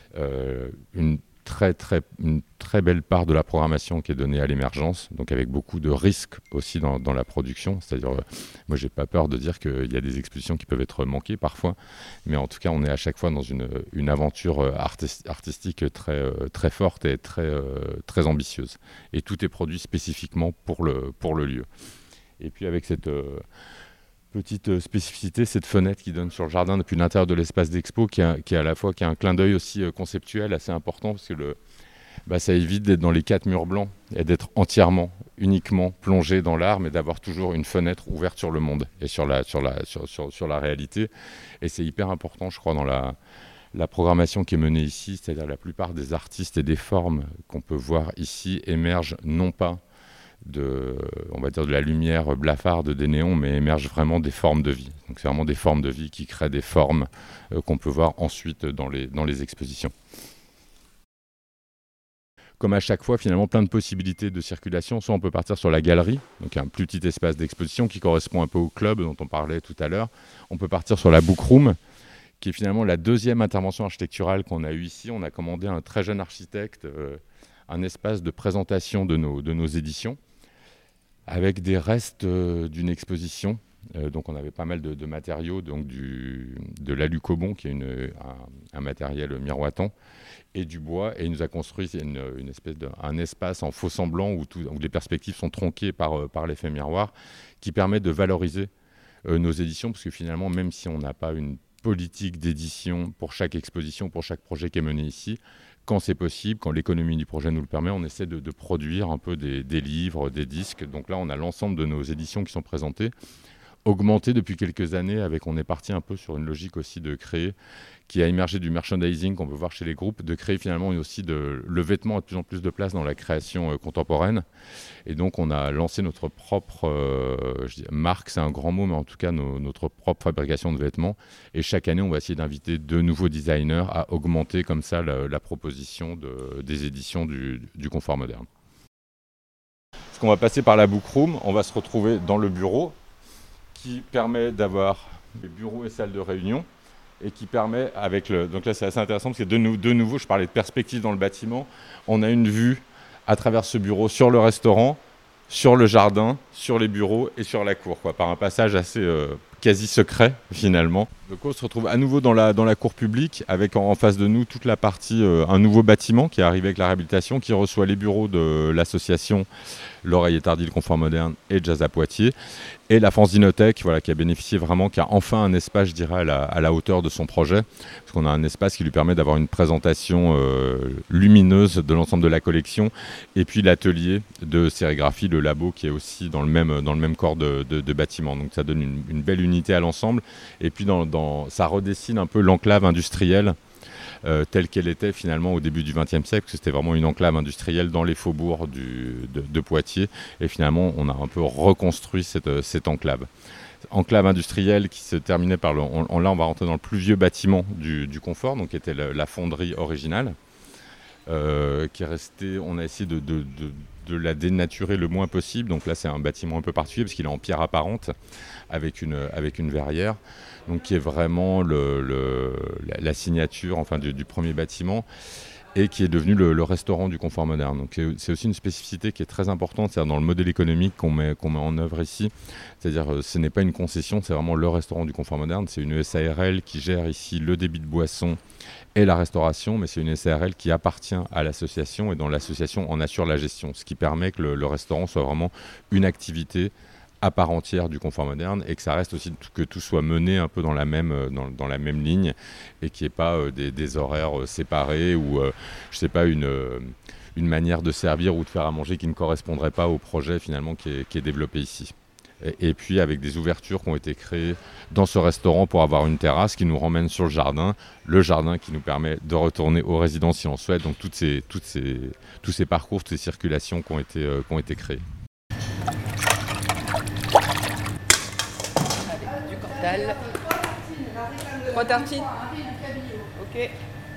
Une très belle part de la programmation qui est donnée à l'émergence, donc avec beaucoup de risques aussi dans la production. C'est-à-dire, moi j'ai pas peur de dire qu'il y a des expositions qui peuvent être manquées parfois, mais en tout cas on est à chaque fois dans une aventure artistique très forte et très ambitieuse. Et tout est produit spécifiquement pour le lieu. Et puis avec cette petite spécificité, cette fenêtre qui donne sur le jardin depuis l'intérieur de l'espace d'expo, qui a à la fois un clin d'œil aussi conceptuel assez important, parce que ça évite d'être dans les 4 murs blancs et d'être uniquement plongé dans l'art, mais d'avoir toujours une fenêtre ouverte sur le monde et sur la réalité. Et c'est hyper important, je crois, dans la programmation qui est menée ici, c'est-à-dire la plupart des artistes et des formes qu'on peut voir ici émergent non pas de la lumière blafarde des néons, mais émergent vraiment des formes de vie. Donc c'est vraiment des formes de vie qui créent des formes qu'on peut voir ensuite dans les expositions. Comme à chaque fois, finalement, plein de possibilités de circulation. Soit on peut partir sur la galerie, donc un plus petit espace d'exposition qui correspond un peu au club dont on parlait tout à l'heure. On peut partir sur la book room, qui est finalement la 2e intervention architecturale qu'on a eue ici. On a commandé à un très jeune architecte un espace de présentation de nos éditions, avec des restes d'une exposition. Donc on avait pas mal de matériaux, donc de l'alucobon, qui est un matériel miroitant, et du bois. Et il nous a construit un espace en faux semblant où les perspectives sont tronquées par l'effet miroir, qui permet de valoriser nos éditions, parce que finalement, même si on n'a pas une politique d'édition pour chaque exposition, pour chaque projet qui est mené ici, quand c'est possible, quand l'économie du projet nous le permet, on essaie de produire un peu des livres, des disques. Donc là, on a l'ensemble de nos éditions qui sont présentées augmenté depuis quelques années. On est parti un peu sur une logique aussi de créer, qui a émergé du merchandising qu'on peut voir chez les groupes, de créer finalement aussi le vêtement a de plus en plus de place dans la création contemporaine. Et donc on a lancé notre propre marque, c'est un grand mot, mais en tout cas notre propre fabrication de vêtements. Et chaque année, on va essayer d'inviter de nouveaux designers à augmenter comme ça la proposition des éditions du confort moderne. Parce qu'on va passer par la bookroom, on va se retrouver dans le bureau qui permet d'avoir des bureaux et salles de réunion et qui permet donc là c'est assez intéressant parce que de nouveau je parlais de perspective dans le bâtiment, on a une vue à travers ce bureau sur le restaurant, sur le jardin, sur les bureaux et sur la cour, par un passage assez quasi secret finalement. Donc on se retrouve à nouveau dans la cour publique avec en face de nous toute la partie, un nouveau bâtiment qui est arrivé avec la réhabilitation, qui reçoit les bureaux de l'association L'Oreille et Tardy, le Confort Moderne et Jazz à Poitiers, et la Fanzinothèque, qui a bénéficié vraiment, qui a enfin un espace, je dirais, à la hauteur de son projet, parce qu'on a un espace qui lui permet d'avoir une présentation lumineuse de l'ensemble de la collection, et puis l'atelier de sérigraphie, le labo, qui est aussi dans le même corps de bâtiment. Donc ça donne une belle unité à l'ensemble, et puis ça redessine un peu l'enclave industrielle telle qu'elle était finalement au début du XXe siècle, parce que c'était vraiment une enclave industrielle dans les faubourgs de Poitiers, et finalement on a un peu reconstruit cette enclave. Enclave industrielle qui se terminait par là on va rentrer dans le plus vieux bâtiment du confort, donc qui était la fonderie originale, qui est restée, on a essayé de la dénaturer le moins possible. Donc là c'est un bâtiment un peu particulier parce qu'il est en pierre apparente avec une verrière, donc qui est vraiment la signature du premier bâtiment, et qui est devenu le restaurant du confort moderne. Donc c'est aussi une spécificité qui est très importante, c'est-à-dire dans le modèle économique qu'on met en œuvre ici. C'est-à-dire ce n'est pas une concession, c'est vraiment le restaurant du confort moderne. C'est une SARL qui gère ici le débit de boissons et la restauration, mais c'est une SARL qui appartient à l'association et dont l'association en assure la gestion, ce qui permet que le restaurant soit vraiment une activité à part entière du confort moderne, et que ça reste aussi que tout soit mené un peu dans la même ligne, et qu'il n'y ait pas des horaires séparés ou je sais pas une manière de servir ou de faire à manger qui ne correspondrait pas au projet finalement qui est développé ici. Et puis avec des ouvertures qui ont été créées dans ce restaurant pour avoir une terrasse qui nous ramène sur le jardin qui nous permet de retourner aux résidences si on souhaite. Donc tous ces parcours, toutes ces circulations qui ont été créées. Du Cortal. 3 tartines. Ok.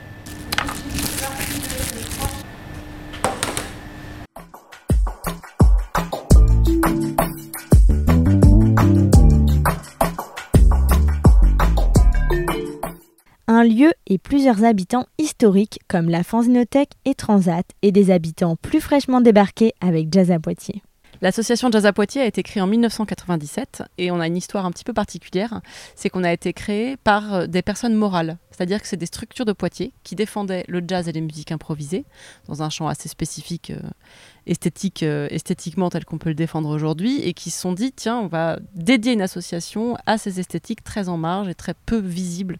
Un lieu et plusieurs habitants historiques comme la Fanzinothèque et Transat, et des habitants plus fraîchement débarqués avec Jazz à Poitiers. L'association Jazz à Poitiers a été créée en 1997 et on a une histoire un petit peu particulière. C'est qu'on a été créé par des personnes morales, c'est-à-dire que c'est des structures de Poitiers qui défendaient le jazz et les musiques improvisées dans un champ assez spécifique, esthétiquement tel qu'on peut le défendre aujourd'hui, et qui se sont dit tiens, on va dédier une association à ces esthétiques très en marge et très peu visibles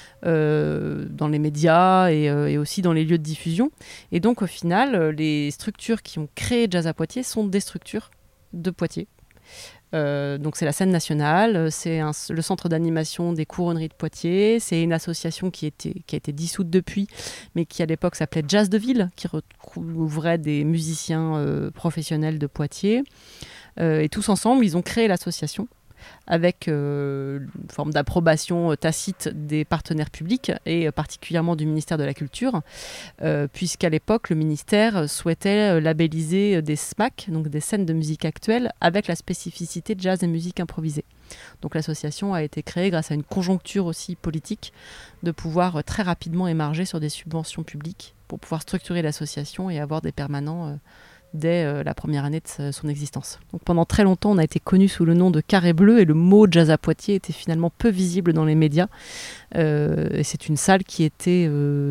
dans les médias et aussi dans les lieux de diffusion. Et donc au final, les structures qui ont créé Jazz à Poitiers sont des structures de Poitiers. Donc c'est la scène nationale, c'est le centre d'animation des couronneries de Poitiers, c'est une association qui a été dissoute depuis, mais qui à l'époque s'appelait Jazz de Ville, qui recouvrait des musiciens professionnels de Poitiers. Et tous ensemble, ils ont créé l'association avec une forme d'approbation tacite des partenaires publics et particulièrement du ministère de la Culture, puisqu'à l'époque, le ministère souhaitait labelliser des SMAC, donc des scènes de musique actuelle, avec la spécificité de jazz et musique improvisée. Donc l'association a été créée grâce à une conjoncture aussi politique de pouvoir très rapidement émarger sur des subventions publiques pour pouvoir structurer l'association et avoir des permanents dès la première année de son existence. Donc pendant très longtemps, on a été connu sous le nom de Carré Bleu, et le mot Jazz à Poitiers était finalement peu visible dans les médias. Et c'est une salle qui était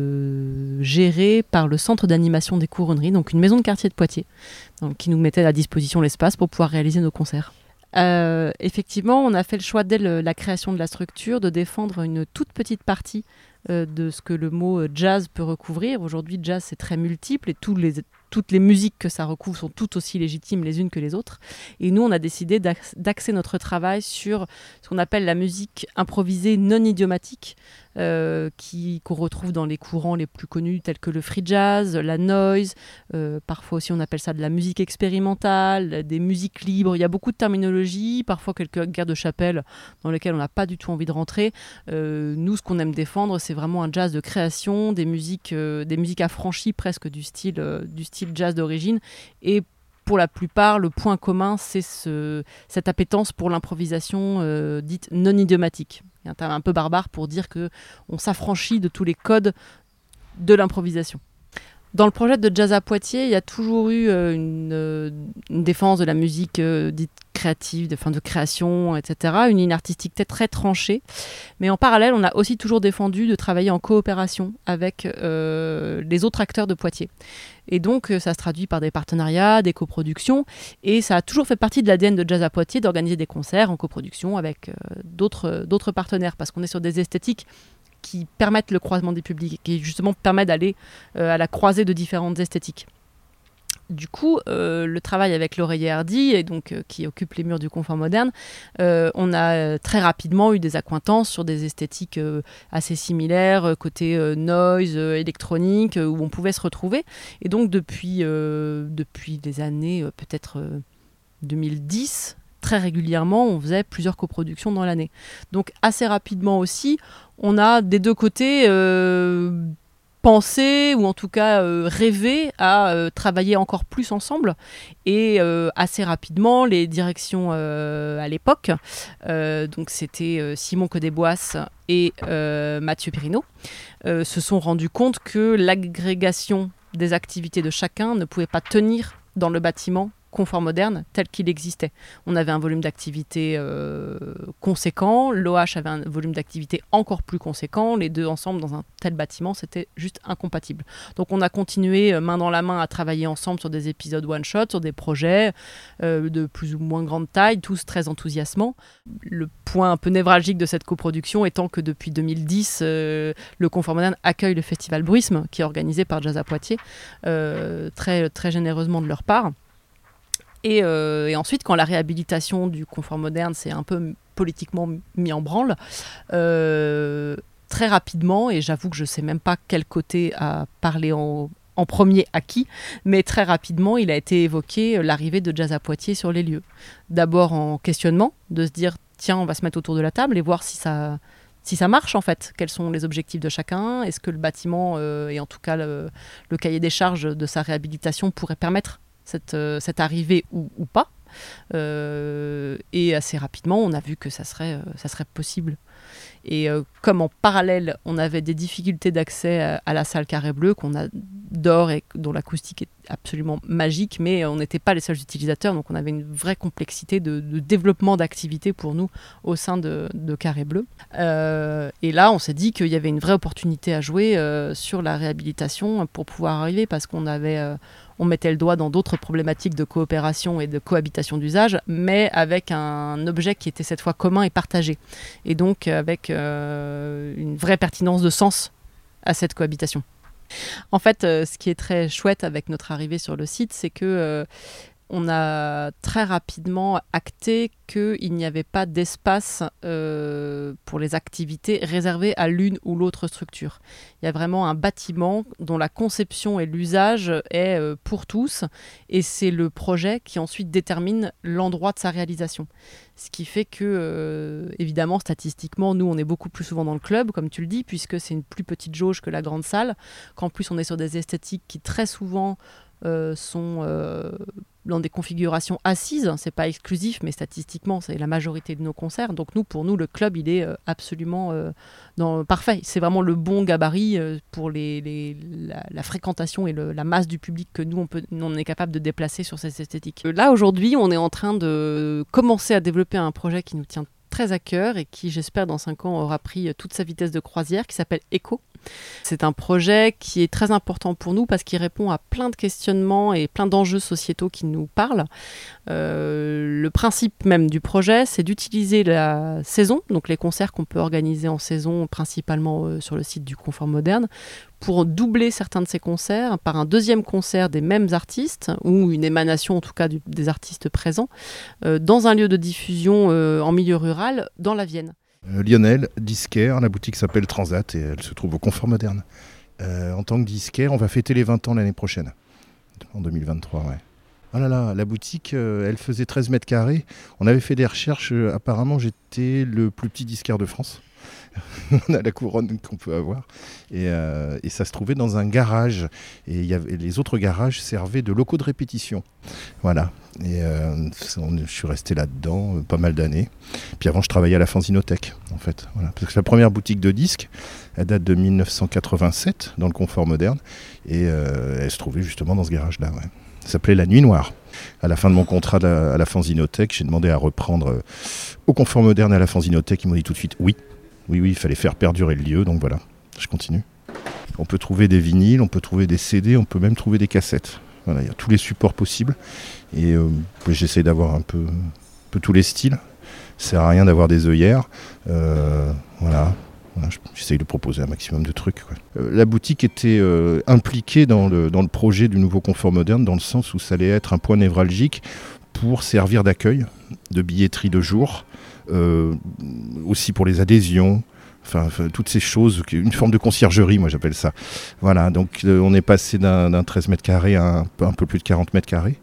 gérée par le centre d'animation des couronneries, donc une maison de quartier de Poitiers, donc, qui nous mettait à disposition l'espace pour pouvoir réaliser nos concerts. Effectivement, on a fait le choix dès la création de la structure de défendre une toute petite partie de ce que le mot jazz peut recouvrir. Aujourd'hui, jazz, c'est très multiple, et tous toutes les musiques que ça recouvre sont toutes aussi légitimes les unes que les autres. Et nous, on a décidé d'axer notre travail sur ce qu'on appelle la musique improvisée non idiomatique, qu'on retrouve dans les courants les plus connus tels que le free jazz, la noise, parfois aussi on appelle ça de la musique expérimentale, des musiques libres. Il y a beaucoup de terminologie, parfois quelques guerres de chapelle dans lesquelles on n'a pas du tout envie de rentrer. Nous, ce qu'on aime défendre, c'est vraiment un jazz de création, des musiques affranchies presque du style jazz d'origine. Et pour la plupart, le point commun, c'est cette appétence pour l'improvisation dite non idiomatique. Il y a un terme un peu barbare pour dire qu'on s'affranchit de tous les codes de l'improvisation. Dans le projet de Jazz à Poitiers, il y a toujours eu une défense de la musique dite créative, de création, etc. Une ligne artistique très tranchée. Mais en parallèle, on a aussi toujours défendu de travailler en coopération avec les autres acteurs de Poitiers. Et donc, ça se traduit par des partenariats, des coproductions. Et ça a toujours fait partie de l'ADN de Jazz à Poitiers d'organiser des concerts en coproduction avec d'autres partenaires. Parce qu'on est sur des esthétiques qui permettent le croisement des publics, qui justement permettent d'aller à la croisée de différentes esthétiques. Du coup, le travail avec l'Oreiller Hardy, et donc, qui occupe les murs du confort moderne, on a très rapidement eu des accointances sur des esthétiques assez similaires, côté noise, électronique, où on pouvait se retrouver. Et donc depuis les années peut-être 2010, très régulièrement, on faisait plusieurs coproductions dans l'année. Donc assez rapidement aussi, on a des deux côtés pensé ou en tout cas rêvé à travailler encore plus ensemble. Et assez rapidement, les directions à l'époque, donc c'était Simon Codéboisse et Mathieu Pirino, se sont rendus compte que l'agrégation des activités de chacun ne pouvait pas tenir dans le bâtiment confort moderne tel qu'il existait. On avait un volume d'activité conséquent, l'OH avait un volume d'activité encore plus conséquent, les deux ensemble dans un tel bâtiment, c'était juste incompatible. Donc on a continué main dans la main à travailler ensemble sur des épisodes one-shot, sur des projets de plus ou moins grande taille, tous très enthousiasmants. Le point un peu névralgique de cette coproduction étant que depuis 2010, le confort moderne accueille le festival Bruisme, qui est organisé par Jazz à Poitiers, très, très généreusement de leur part. Et ensuite, quand la réhabilitation du confort moderne s'est un peu politiquement mis en branle, très rapidement, et j'avoue que je ne sais même pas quel côté a parlé en premier à qui, mais très rapidement, il a été évoqué l'arrivée de Jazz à Poitiers sur les lieux. D'abord en questionnement, de se dire, tiens, on va se mettre autour de la table et voir si ça marche en fait, quels sont les objectifs de chacun, est-ce que le bâtiment, et en tout cas le cahier des charges de sa réhabilitation pourrait permettre cette arrivée ou pas. Et assez rapidement, on a vu que ça serait possible. Et comme en parallèle, on avait des difficultés d'accès à la salle Carré Bleu, qu'on adore et dont l'acoustique est absolument magique, mais on n'était pas les seuls utilisateurs, donc on avait une vraie complexité de développement d'activité pour nous au sein de Carré Bleu. Et là, on s'est dit qu'il y avait une vraie opportunité à jouer sur la réhabilitation pour pouvoir arriver, parce qu'on on mettait le doigt dans d'autres problématiques de coopération et de cohabitation d'usage, mais avec un objet qui était cette fois commun et partagé. Et donc avec une vraie pertinence de sens à cette cohabitation. En fait, ce qui est très chouette avec notre arrivée sur le site, c'est que on a très rapidement acté qu'il n'y avait pas d'espace pour les activités réservées à l'une ou l'autre structure. Il y a vraiment un bâtiment dont la conception et l'usage est pour tous, et c'est le projet qui ensuite détermine l'endroit de sa réalisation. Ce qui fait que, évidemment, statistiquement, nous, on est beaucoup plus souvent dans le club, comme tu le dis, puisque c'est une plus petite jauge que la grande salle, qu'en plus on est sur des esthétiques qui très souvent sont dans des configurations assises. C'est pas exclusif, mais statistiquement, c'est la majorité de nos concerts. Donc pour nous, le club, il est absolument parfait. C'est vraiment le bon gabarit pour la fréquentation et la masse du public que nous, on est capable de déplacer sur ces esthétiques. Là, aujourd'hui, on est en train de commencer à développer un projet qui nous tient très à cœur et qui, j'espère, dans 5 ans, aura pris toute sa vitesse de croisière, qui s'appelle ECHO, C'est un projet qui est très important pour nous parce qu'il répond à plein de questionnements et plein d'enjeux sociétaux qui nous parlent. Le principe même du projet, c'est d'utiliser la saison, donc les concerts qu'on peut organiser en saison, principalement sur le site du Confort Moderne, pour doubler certains de ces concerts par un deuxième concert des mêmes artistes, ou une émanation en tout cas des artistes présents, dans un lieu de diffusion en milieu rural, dans la Vienne. Lionel, disquaire, la boutique s'appelle Transat et elle se trouve au Confort Moderne. En tant que disquaire, on va fêter les 20 ans l'année prochaine, en 2023, ouais. Oh là là, la boutique, elle faisait 13 mètres carrés. On avait fait des recherches, apparemment j'étais le plus petit disquaire de France. On a la couronne qu'on peut avoir. Et ça se trouvait dans un garage. Et les autres garages servaient de locaux de répétition. Voilà. Et je suis resté là-dedans pas mal d'années. Puis avant, je travaillais à la Fanzinothèque, en fait. Voilà. Parce que la première boutique de disques, elle date de 1987, dans le Confort Moderne. Et elle se trouvait justement dans ce garage-là, ouais. Ça s'appelait La Nuit Noire. À la fin de mon contrat à la Fanzinothèque, j'ai demandé à reprendre au Confort Moderne à la Fanzinothèque. Ils m'ont dit tout de suite oui. Oui, il fallait faire perdurer le lieu, donc voilà, je continue. On peut trouver des vinyles, on peut trouver des CD, on peut même trouver des cassettes. Voilà, il y a tous les supports possibles. Et j'essaie d'avoir un peu tous les styles. Ça sert à rien d'avoir des œillères. Voilà, j'essaye de proposer un maximum de trucs, quoi. La boutique était impliquée dans le projet du nouveau Confort Moderne, dans le sens où ça allait être un point névralgique pour servir d'accueil, de billetterie de jour, aussi pour les adhésions, enfin toutes ces choses, une forme de conciergerie, moi j'appelle ça. Voilà, donc on est passé d'un 13 mètres carrés à un peu plus de 40 mètres carrés,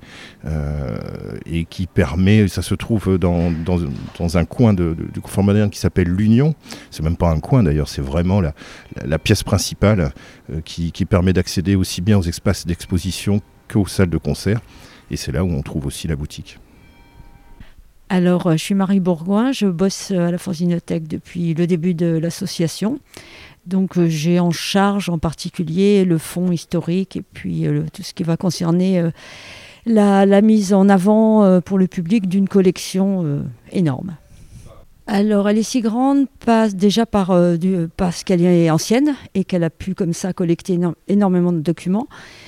et qui permet, ça se trouve dans un coin du Confort Moderne qui s'appelle l'Union. C'est même pas un coin d'ailleurs, c'est vraiment la pièce principale qui permet d'accéder aussi bien aux espaces d'exposition qu'aux salles de concert. Et c'est là où on trouve aussi la boutique. Alors, je suis Marie Bourgoin, je bosse à la Fanzinothèque depuis le début de l'association. Donc, j'ai en charge en particulier le fonds historique et puis tout ce qui va concerner la mise en avant pour le public d'une collection énorme. Alors, elle est si grande déjà parce qu'elle est ancienne et qu'elle a pu comme ça collecter énormément de documents.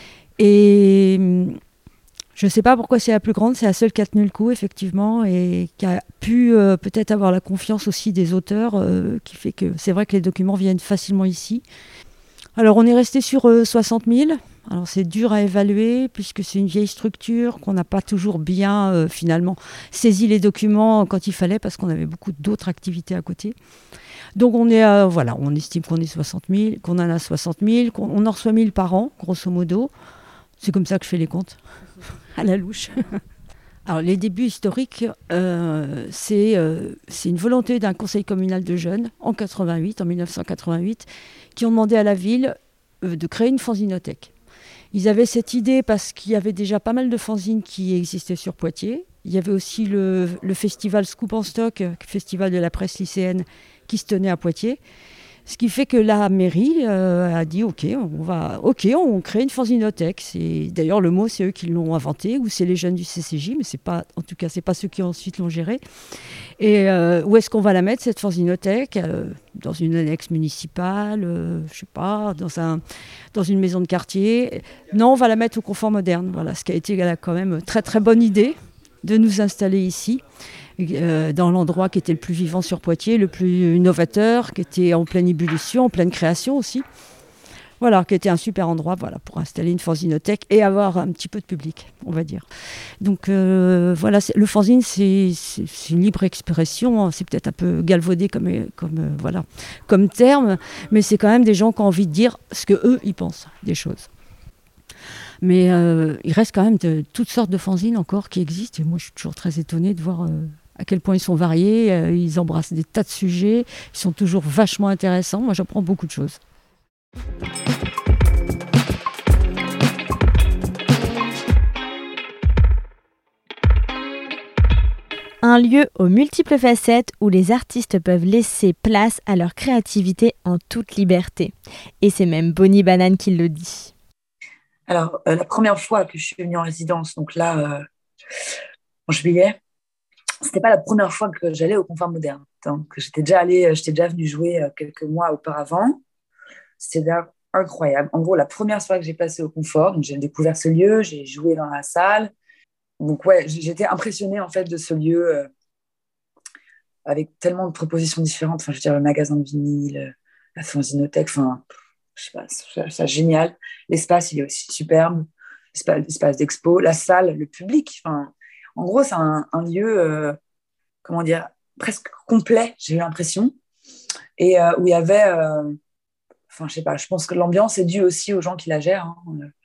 Et je ne sais pas pourquoi c'est la plus grande, c'est la seule qui a tenu le coup, effectivement, et qui a pu peut-être avoir la confiance aussi des auteurs, qui fait que c'est vrai que les documents viennent facilement ici. Alors, on est resté sur 60 000. Alors, c'est dur à évaluer, puisque c'est une vieille structure, qu'on n'a pas toujours bien, finalement, saisi les documents quand il fallait, parce qu'on avait beaucoup d'autres activités à côté. Donc, on estime qu'on est 60 000, qu'on en a 60 000, qu'on en reçoit 1000 par an, grosso modo. C'est comme ça que je fais les comptes, à la louche. Alors, les débuts historiques, c'est une volonté d'un conseil communal de jeunes, en 1988, qui ont demandé à la ville de créer une fanzinothèque. Ils avaient cette idée parce qu'il y avait déjà pas mal de fanzines qui existaient sur Poitiers. Il y avait aussi le festival Scoop en Stock, festival de la presse lycéenne, qui se tenait à Poitiers. Ce qui fait que la mairie a dit OK, on crée une fanzinothèque. D'ailleurs, le mot, c'est eux qui l'ont inventé, ou c'est les jeunes du CCJ, mais c'est pas ceux qui ensuite l'ont géré. Et où est-ce qu'on va la mettre, cette fanzinothèque ? Dans une annexe municipale, je sais pas, dans une maison de quartier. Non, on va la mettre au Confort Moderne. Voilà, ce qui a été quand même très très bonne idée de nous installer ici. Dans l'endroit qui était le plus vivant sur Poitiers, le plus novateur, qui était en pleine ébullition, en pleine création aussi. Voilà, qui était un super endroit pour installer une fanzinothèque et avoir un petit peu de public, on va dire. Donc le fanzine, c'est une libre expression, c'est peut-être un peu galvaudé comme terme, mais c'est quand même des gens qui ont envie de dire ce qu'eux, ils pensent des choses. Mais il reste quand même toutes sortes de fanzines encore qui existent, et moi je suis toujours très étonnée de voir à quel point ils sont variés, ils embrassent des tas de sujets, ils sont toujours vachement intéressants, moi j'apprends beaucoup de choses. Un lieu aux multiples facettes où les artistes peuvent laisser place à leur créativité en toute liberté. Et c'est même Bonnie Banane qui le dit. Alors, la première fois que je suis venue en résidence, donc là, en juillet, c'était pas la première fois que j'allais au Confort Moderne. Donc, j'étais déjà venue jouer quelques mois auparavant. C'était incroyable. En gros, la première soirée que j'ai passée au Confort, donc j'ai découvert ce lieu, j'ai joué dans la salle. Donc ouais, j'étais impressionnée en fait de ce lieu avec tellement de propositions différentes. Enfin, je veux dire, le magasin de vinyle, la fanzinothèque, enfin, je sais pas, c'est génial. L'espace, il est aussi superbe. L'espace d'expo, la salle, le public. Enfin, en gros, c'est un lieu, comment dire, presque complet, j'ai eu l'impression. Et où il y avait, enfin, je sais pas, je pense que l'ambiance est due aussi aux gens qui la gèrent.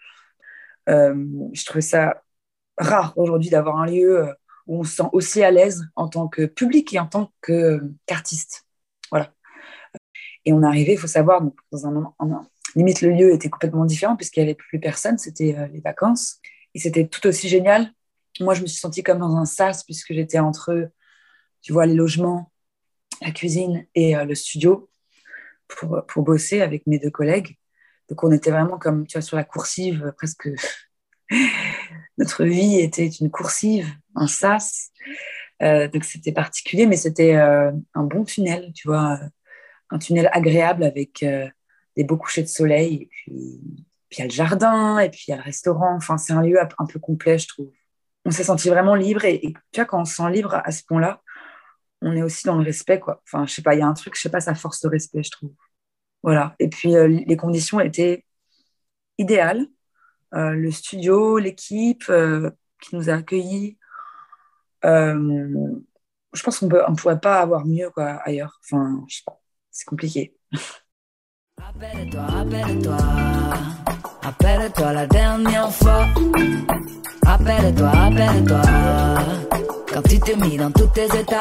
Je trouvais ça rare aujourd'hui d'avoir un lieu où on se sent aussi à l'aise en tant que public et en tant qu'artiste. Voilà. Et on est arrivé, il faut savoir, donc, dans un moment, limite le lieu était complètement différent puisqu'il n'y avait plus personne, c'était les vacances. Et c'était tout aussi génial. Moi, je me suis sentie comme dans un sas puisque j'étais entre, tu vois, les logements, la cuisine et le studio pour bosser avec mes 2 collègues. Donc, on était vraiment comme, tu vois, sur la coursive, presque. Notre vie était une coursive, un sas. Donc, c'était particulier, mais c'était un bon tunnel, tu vois, un tunnel agréable avec des beaux couchers de soleil. Et puis, il y a le jardin, et puis il y a le restaurant. Enfin, c'est un lieu un peu complet, je trouve. On s'est senti vraiment libre. Et tu vois, quand on se sent libre à ce point-là, on est aussi dans le respect, quoi. Enfin, je sais pas, il y a un truc, je sais pas, ça force le respect, je trouve. Voilà. Et puis, les conditions étaient idéales. Le studio, l'équipe qui nous a accueillis. Je pense qu'on ne pourrait pas avoir mieux, quoi, ailleurs. Enfin, je sais pas, c'est compliqué. Appelle-toi la dernière fois. Appelle-toi, quand tu t'es mis dans tous tes états.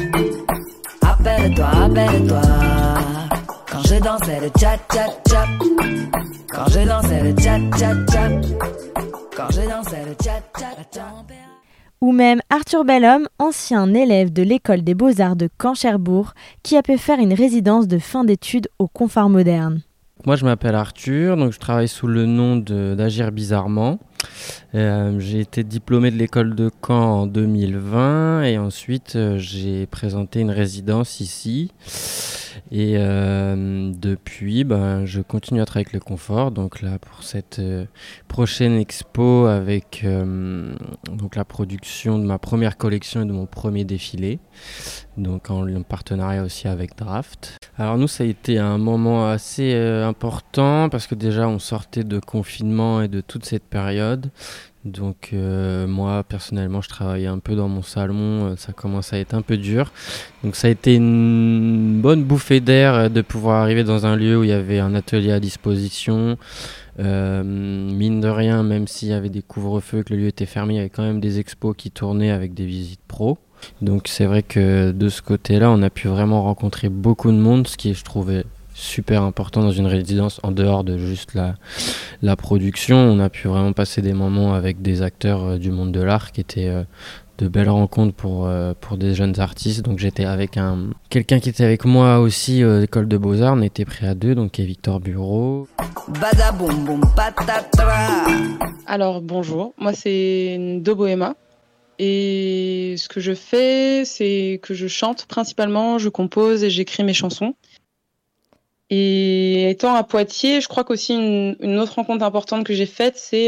Appelle-toi, quand je dansais le tcha-tcha-tcha. Quand je dansais le tcha-tcha-tcha. Quand je dansais le tcha-tcha-tcha. Ou même Arthur Bellhomme, ancien élève de l'école des Beaux-Arts de Caen-Cherbourg, qui a pu faire une résidence de fin d'études au Confort Moderne. Moi, je m'appelle Arthur, donc je travaille sous le nom d'Agir Bizarrement. J'ai été diplômé de l'école de Caen en 2020 et ensuite j'ai présenté une résidence ici. Et depuis, je continue à travailler avec le Confort. Donc là, pour cette prochaine expo avec donc la production de ma première collection et de mon premier défilé. Donc en partenariat aussi avec Draft. Alors nous, ça a été un moment assez important parce que déjà, on sortait de confinement et de toute cette période. Donc moi personnellement je travaillais un peu dans mon salon, ça commence à être un peu dur. Donc ça a été une bonne bouffée d'air de pouvoir arriver dans un lieu où il y avait un atelier à disposition. Mine de rien, même s'il y avait des couvre-feux, que le lieu était fermé, il y avait quand même des expos qui tournaient avec des visites pro. Donc c'est vrai que de ce côté-là, on a pu vraiment rencontrer beaucoup de monde, ce qui je trouvais super important dans une résidence en dehors de juste la production. On a pu vraiment passer des moments avec des acteurs du monde de l'art qui étaient de belles rencontres pour des jeunes artistes. Donc j'étais avec quelqu'un qui était avec moi aussi à l'école de Beaux-Arts, on était prêts à 2, donc qui est Victor Bureau. Alors bonjour, moi c'est Do Bohéma et ce que je fais c'est que je chante principalement, je compose et j'écris mes chansons. Et étant à Poitiers, je crois qu'aussi une autre rencontre importante que j'ai faite, c'est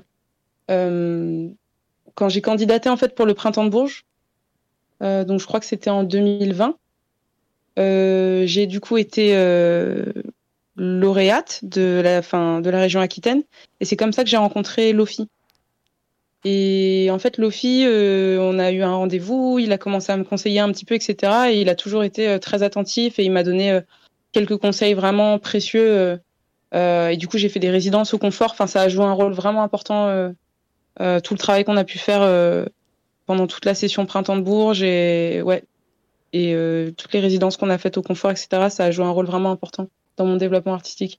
quand j'ai candidaté en fait pour le Printemps de Bourges. Donc je crois que c'était en 2020. J'ai du coup été lauréate de la région Aquitaine. Et c'est comme ça que j'ai rencontré Lofi. Et en fait, Lofi, on a eu un rendez-vous, il a commencé à me conseiller un petit peu, etc. Et il a toujours été très attentif et il m'a donné quelques conseils vraiment précieux. Et du coup, j'ai fait des résidences au Confort. Enfin, ça a joué un rôle vraiment important. Tout le travail qu'on a pu faire pendant toute la session Printemps de Bourges et toutes les résidences qu'on a faites au Confort, etc. Ça a joué un rôle vraiment important dans mon développement artistique.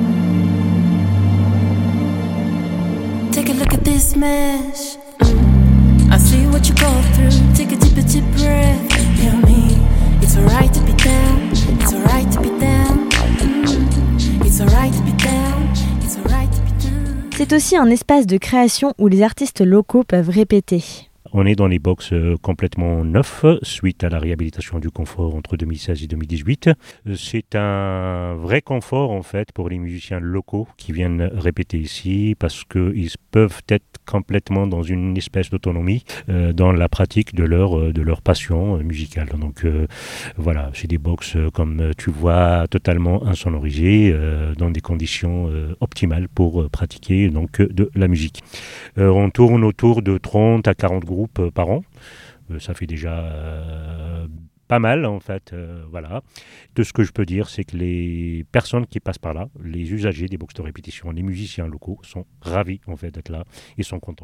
Take a look at this mess. I see what you go through. Take a deep breath. Hear me. It's alright to be down. It's alright to be down. It's alright to be down. It's alright to be down. C'est aussi un espace de création où les artistes locaux peuvent répéter. On est dans les box complètement neufs suite à la réhabilitation du confort entre 2016 et 2018. C'est un vrai confort en fait pour les musiciens locaux qui viennent répéter ici parce qu'ils peuvent être complètement dans une espèce d'autonomie dans la pratique de leur passion musicale. Donc voilà, c'est des box comme tu vois totalement insonorisées dans des conditions optimales pour pratiquer donc de la musique. On tourne autour de 30 à 40 groupes par an. Ça fait déjà pas mal en fait. Voilà. De ce que je peux dire, c'est que les personnes qui passent par là, les usagers des box de répétition, les musiciens locaux sont ravis en fait d'être là. Ils sont contents.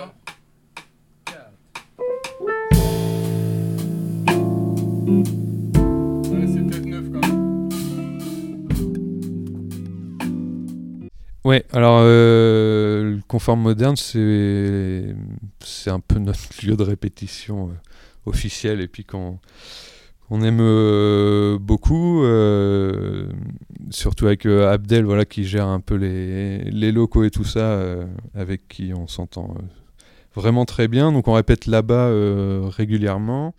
Ouais, alors le confort moderne, c'est un peu notre lieu de répétition officiel et puis qu'on aime beaucoup, surtout avec Abdel, voilà, qui gère un peu les locaux et tout ça, avec qui on s'entend vraiment très bien. Donc on répète là-bas régulièrement.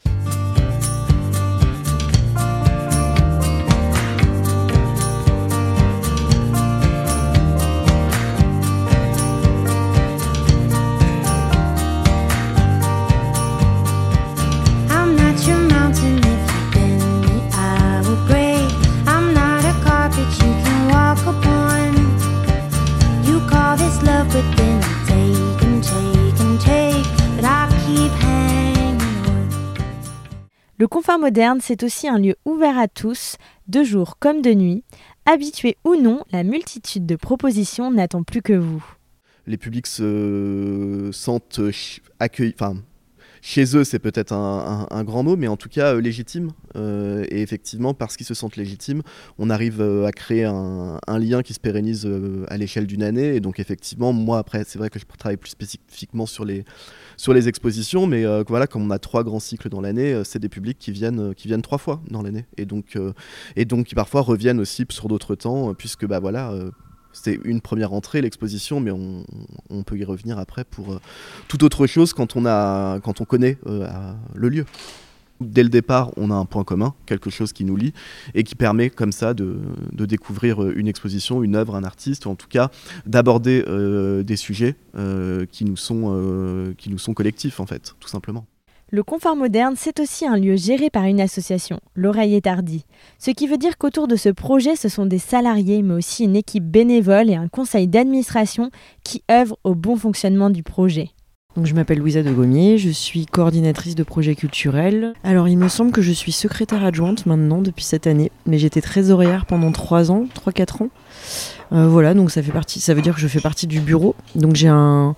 Le confort moderne, c'est aussi un lieu ouvert à tous, de jour comme de nuit. Habitué ou non, la multitude de propositions n'attend plus que vous. Les publics se sentent accueillis, enfin, chez eux c'est peut-être un grand mot, mais en tout cas légitimes. Et effectivement, parce qu'ils se sentent légitimes, on arrive à créer un lien qui se pérennise à l'échelle d'une année. Et donc effectivement, moi après, c'est vrai que je travaille plus spécifiquement sur les expositions, mais voilà, comme on a 3 grands cycles dans l'année, c'est des publics qui viennent 3 fois dans l'année. Et donc qui parfois reviennent aussi sur d'autres temps, puisque bah voilà... c'est une première entrée, l'exposition, mais on peut y revenir après pour toute autre chose quand on connaît le lieu. Dès le départ, on a un point commun, quelque chose qui nous lie et qui permet comme ça de découvrir une exposition, une œuvre, un artiste, ou en tout cas d'aborder des sujets qui nous sont collectifs en fait, tout simplement. Le confort moderne, c'est aussi un lieu géré par une association, l'Oreille est Hardie. Ce qui veut dire qu'autour de ce projet, ce sont des salariés, mais aussi une équipe bénévole et un conseil d'administration qui œuvrent au bon fonctionnement du projet. Donc, je m'appelle Louisa de Gaumier, je suis coordinatrice de projets culturels. Alors il me semble que je suis secrétaire adjointe maintenant depuis cette année, mais j'étais trésorière pendant 3-4 ans. Voilà, donc ça veut dire que je fais partie du bureau. Donc j'ai un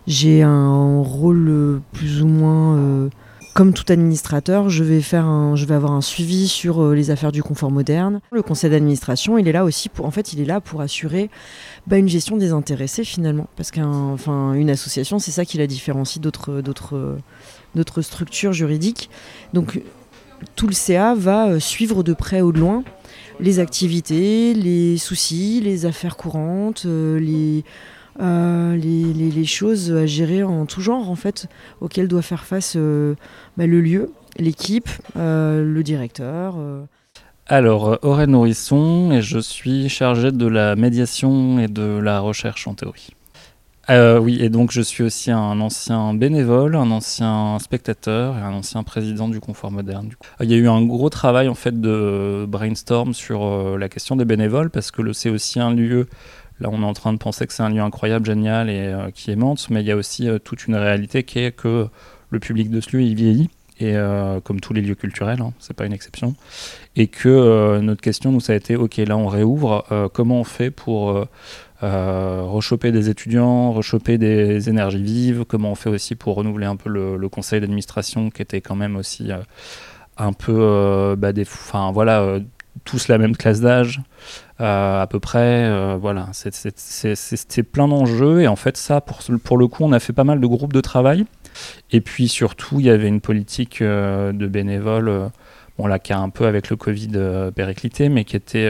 rôle plus ou moins comme tout administrateur, je vais avoir un suivi sur les affaires du confort moderne. Le conseil d'administration, il est là aussi pour assurer une gestion des intéressés finalement, parce qu'une association, c'est ça qui la différencie d'autres structures juridiques. Donc tout le CA va suivre de près ou de loin les activités, les soucis, les affaires courantes, les choses à gérer en tout genre en fait, auxquelles doit faire face le lieu, l'équipe, le directeur. Alors, Aurèle Nourrisson, et je suis chargé de la médiation et de la recherche en théorie. Oui, et donc je suis aussi un ancien bénévole, un ancien spectateur et un ancien président du confort moderne. Il y a eu un gros travail en fait de brainstorm sur la question des bénévoles, parce que c'est aussi un lieu. Là, on est en train de penser que c'est un lieu incroyable, génial et qui aimante, mais il y a aussi toute une réalité qui est que le public de ce lieu, il vieillit, et comme tous les lieux culturels, c'est pas une exception, et que notre question, nous, ça a été, ok, là, on réouvre, comment on fait pour rechoper des étudiants, rechoper des énergies vives, comment on fait aussi pour renouveler un peu le conseil d'administration, qui était quand même aussi un peu tous la même classe d'âge, à peu près, voilà, c'était plein d'enjeux, et en fait ça, pour le coup, on a fait pas mal de groupes de travail, et puis surtout, il y avait une politique de bénévoles, qui a un peu avec le Covid périclité, mais qui était,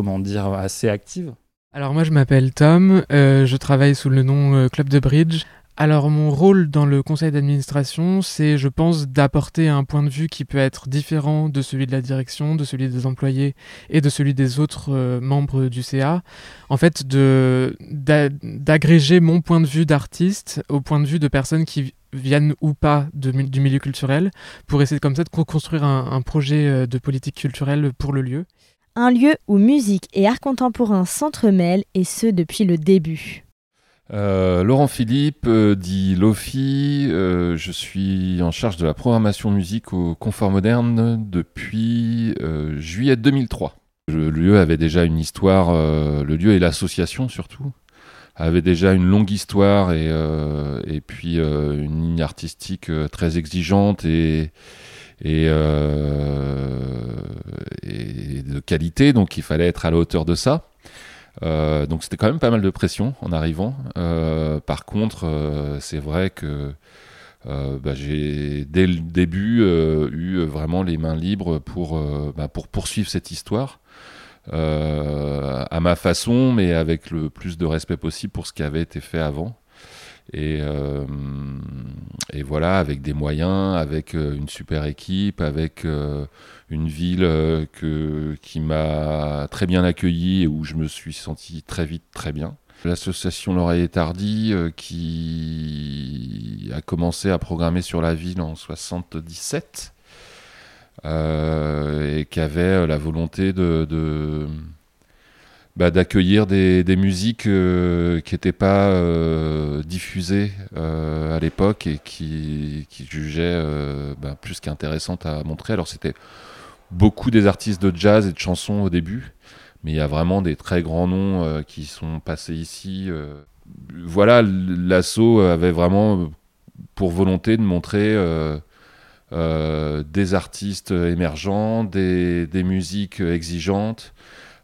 assez active. Alors moi je m'appelle Tom, je travaille sous le nom Club de Bridge. Alors mon rôle dans le conseil d'administration, c'est, je pense, d'apporter un point de vue qui peut être différent de celui de la direction, de celui des employés et de celui des autres membres du CA. En fait, d'agréger mon point de vue d'artiste au point de vue de personnes qui viennent ou pas du milieu culturel, pour essayer comme ça de construire un projet de politique culturelle pour le lieu. Un lieu où musique et art contemporain s'entremêlent, et ce depuis le début. Laurent Philippe, dit Lofi, je suis en charge de la programmation musique au Confort Moderne depuis juillet 2003. Le lieu avait déjà une histoire, le lieu et l'association surtout, avaient déjà une longue histoire et puis une ligne artistique très exigeante et de qualité, donc il fallait être à la hauteur de ça. Donc c'était quand même pas mal de pression en arrivant. Par contre, c'est vrai que j'ai dès le début eu vraiment les mains libres pour poursuivre cette histoire à ma façon, mais avec le plus de respect possible pour ce qui avait été fait avant. Et voilà, avec des moyens, avec une super équipe, avec une ville qui m'a très bien accueilli et où je me suis senti très vite très bien. L'association L'Oreiller Tardy qui a commencé à programmer sur la ville en 1977 et qui avait la volonté d'accueillir des musiques qui n'étaient pas diffusées à l'époque et qui jugeaient plus qu'intéressantes à montrer. Alors c'était beaucoup des artistes de jazz et de chansons au début, mais il y a vraiment des très grands noms qui sont passés ici. Voilà, l'asso avait vraiment pour volonté de montrer des artistes émergents, des musiques exigeantes,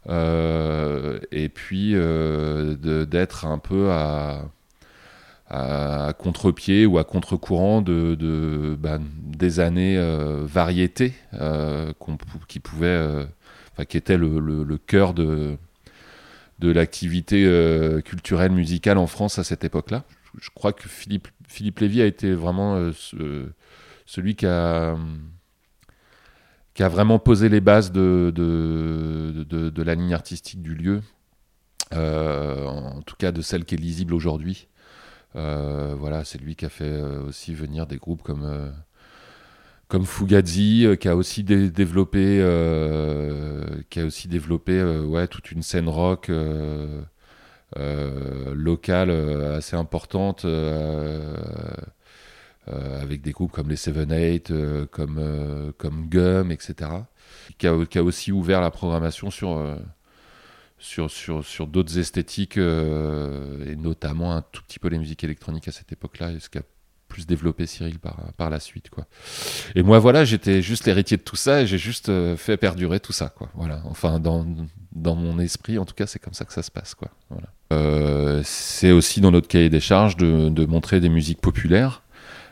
et puis d'être un peu à contre-pied ou à contre-courant des années variété qui pouvaient, qui était le cœur de l'activité culturelle musicale en France à cette époque-là. Je crois que Philippe Lévy a été vraiment celui qui a vraiment posé les bases de la ligne artistique du lieu, en tout cas de celle qui est lisible aujourd'hui. Voilà, c'est lui qui a fait aussi venir des groupes comme Fugazi, qui a aussi développé toute une scène rock locale assez importante, avec des groupes comme les 7-8, comme Gum, etc. Qui a aussi ouvert la programmation sur d'autres esthétiques, et notamment un tout petit peu les musiques électroniques à cette époque-là, et ce qu'a plus développé Cyril par la suite, quoi. Et moi, voilà, j'étais juste l'héritier de tout ça, et j'ai juste fait perdurer tout ça, quoi. Voilà. Enfin, dans mon esprit, en tout cas, c'est comme ça que ça se passe, quoi. Voilà. C'est aussi dans notre cahier des charges de montrer des musiques populaires,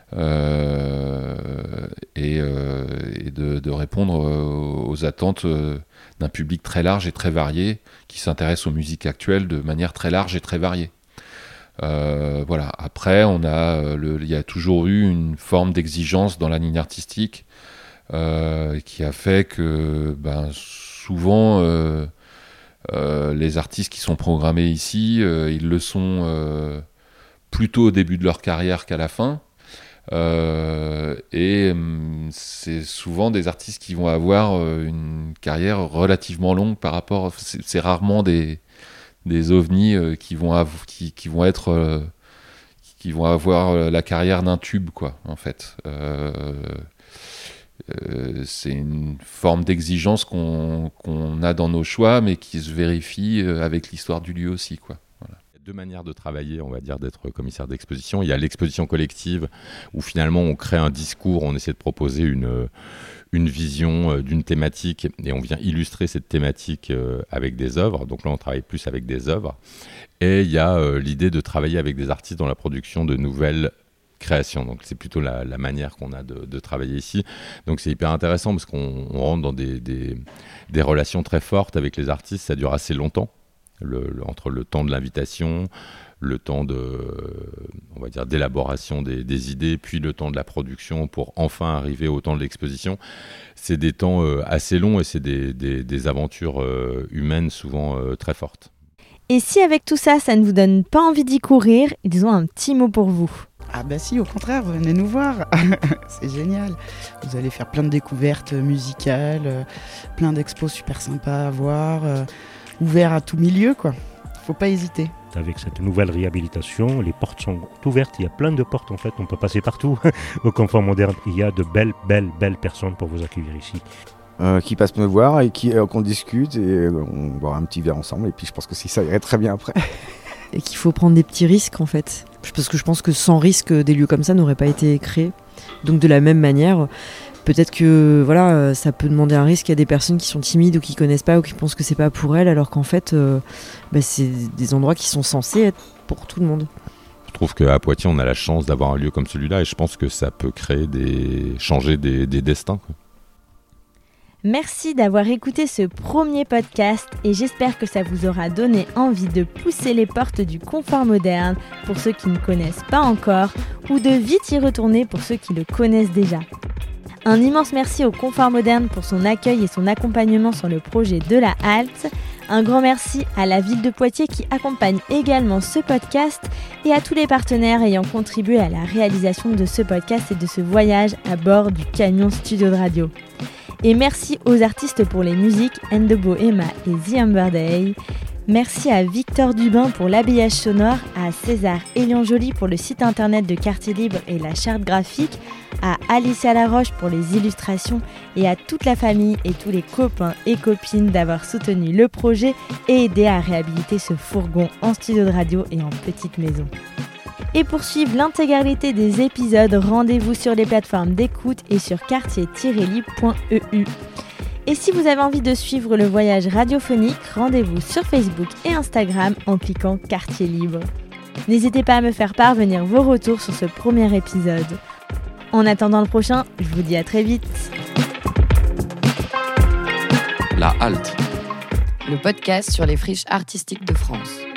et de répondre aux attentes d'un public très large et très varié qui s'intéresse aux musiques actuelles de manière très large et très variée. Voilà. Après, il y a toujours eu une forme d'exigence dans la ligne artistique qui a fait que souvent les artistes qui sont programmés ici, ils le sont plutôt au début de leur carrière qu'à la fin. Et c'est souvent des artistes qui vont avoir une carrière relativement longue par rapport. C'est rarement des ovnis qui vont avoir la carrière d'un tube, quoi, en fait. C'est une forme d'exigence qu'on a dans nos choix, mais qui se vérifie avec l'histoire du lieu aussi, quoi. Deux manières de travailler, on va dire, d'être commissaire d'exposition. Il y a l'exposition collective où finalement on crée un discours, on essaie de proposer une vision d'une thématique et on vient illustrer cette thématique avec des œuvres. Donc là on travaille plus avec des œuvres. Et il y a l'idée de travailler avec des artistes dans la production de nouvelles créations. Donc c'est plutôt la manière qu'on a de travailler ici. Donc c'est hyper intéressant parce qu'on rentre dans des relations très fortes avec les artistes, ça dure assez longtemps. entre le temps de l'invitation, le temps on va dire, d'élaboration des idées, puis le temps de la production pour enfin arriver au temps de l'exposition. C'est des temps assez longs et c'est des aventures humaines souvent très fortes. Et si avec tout ça, ça ne vous donne pas envie d'y courir, ils ont un petit mot pour vous. Ah bah si, au contraire, venez nous voir, c'est génial. Vous allez faire plein de découvertes musicales, plein d'expos super sympas à voir, ouverts à tout milieu, quoi. Faut pas hésiter. Avec cette nouvelle réhabilitation, les portes sont ouvertes, il y a plein de portes en fait, on peut passer partout au Confort Moderne. Il y a de belles personnes pour vous accueillir ici. Qui passent me voir et qu'on discute et on boit un petit verre ensemble et puis je pense que ça irait très bien après. Et qu'il faut prendre des petits risques en fait. Parce que je pense que sans risque, des lieux comme ça n'auraient pas été créés. Donc de la même manière, peut-être que voilà, ça peut demander un risque à des personnes qui sont timides ou qui connaissent pas ou qui pensent que c'est pas pour elles, alors qu'en fait, c'est des endroits qui sont censés être pour tout le monde. Je trouve qu'à Poitiers, on a la chance d'avoir un lieu comme celui-là et je pense que ça peut changer des destins, quoi. Merci d'avoir écouté ce premier podcast et j'espère que ça vous aura donné envie de pousser les portes du confort moderne pour ceux qui ne connaissent pas encore ou de vite y retourner pour ceux qui le connaissent déjà. Un immense merci au Confort Moderne pour son accueil et son accompagnement sur le projet de la halte. Un grand merci à la ville de Poitiers qui accompagne également ce podcast et à tous les partenaires ayant contribué à la réalisation de ce podcast et de ce voyage à bord du camion studio de radio. Et merci aux artistes pour les musiques Ndebo Emma et The Amber Day. Merci à Victor Dubin pour l'habillage sonore, à César Elian-Joly pour le site internet de Quartier Libre et la charte graphique, à Alicia Laroche pour les illustrations et à toute la famille et tous les copains et copines d'avoir soutenu le projet et aidé à réhabiliter ce fourgon en studio de radio et en petite maison. Et pour suivre l'intégralité des épisodes, rendez-vous sur les plateformes d'écoute et sur quartier-libre.eu. Et si vous avez envie de suivre le voyage radiophonique, rendez-vous sur Facebook et Instagram en cliquant Quartier Libre. N'hésitez pas à me faire parvenir vos retours sur ce premier épisode. En attendant le prochain, je vous dis à très vite. La Halte. Le podcast sur les friches artistiques de France.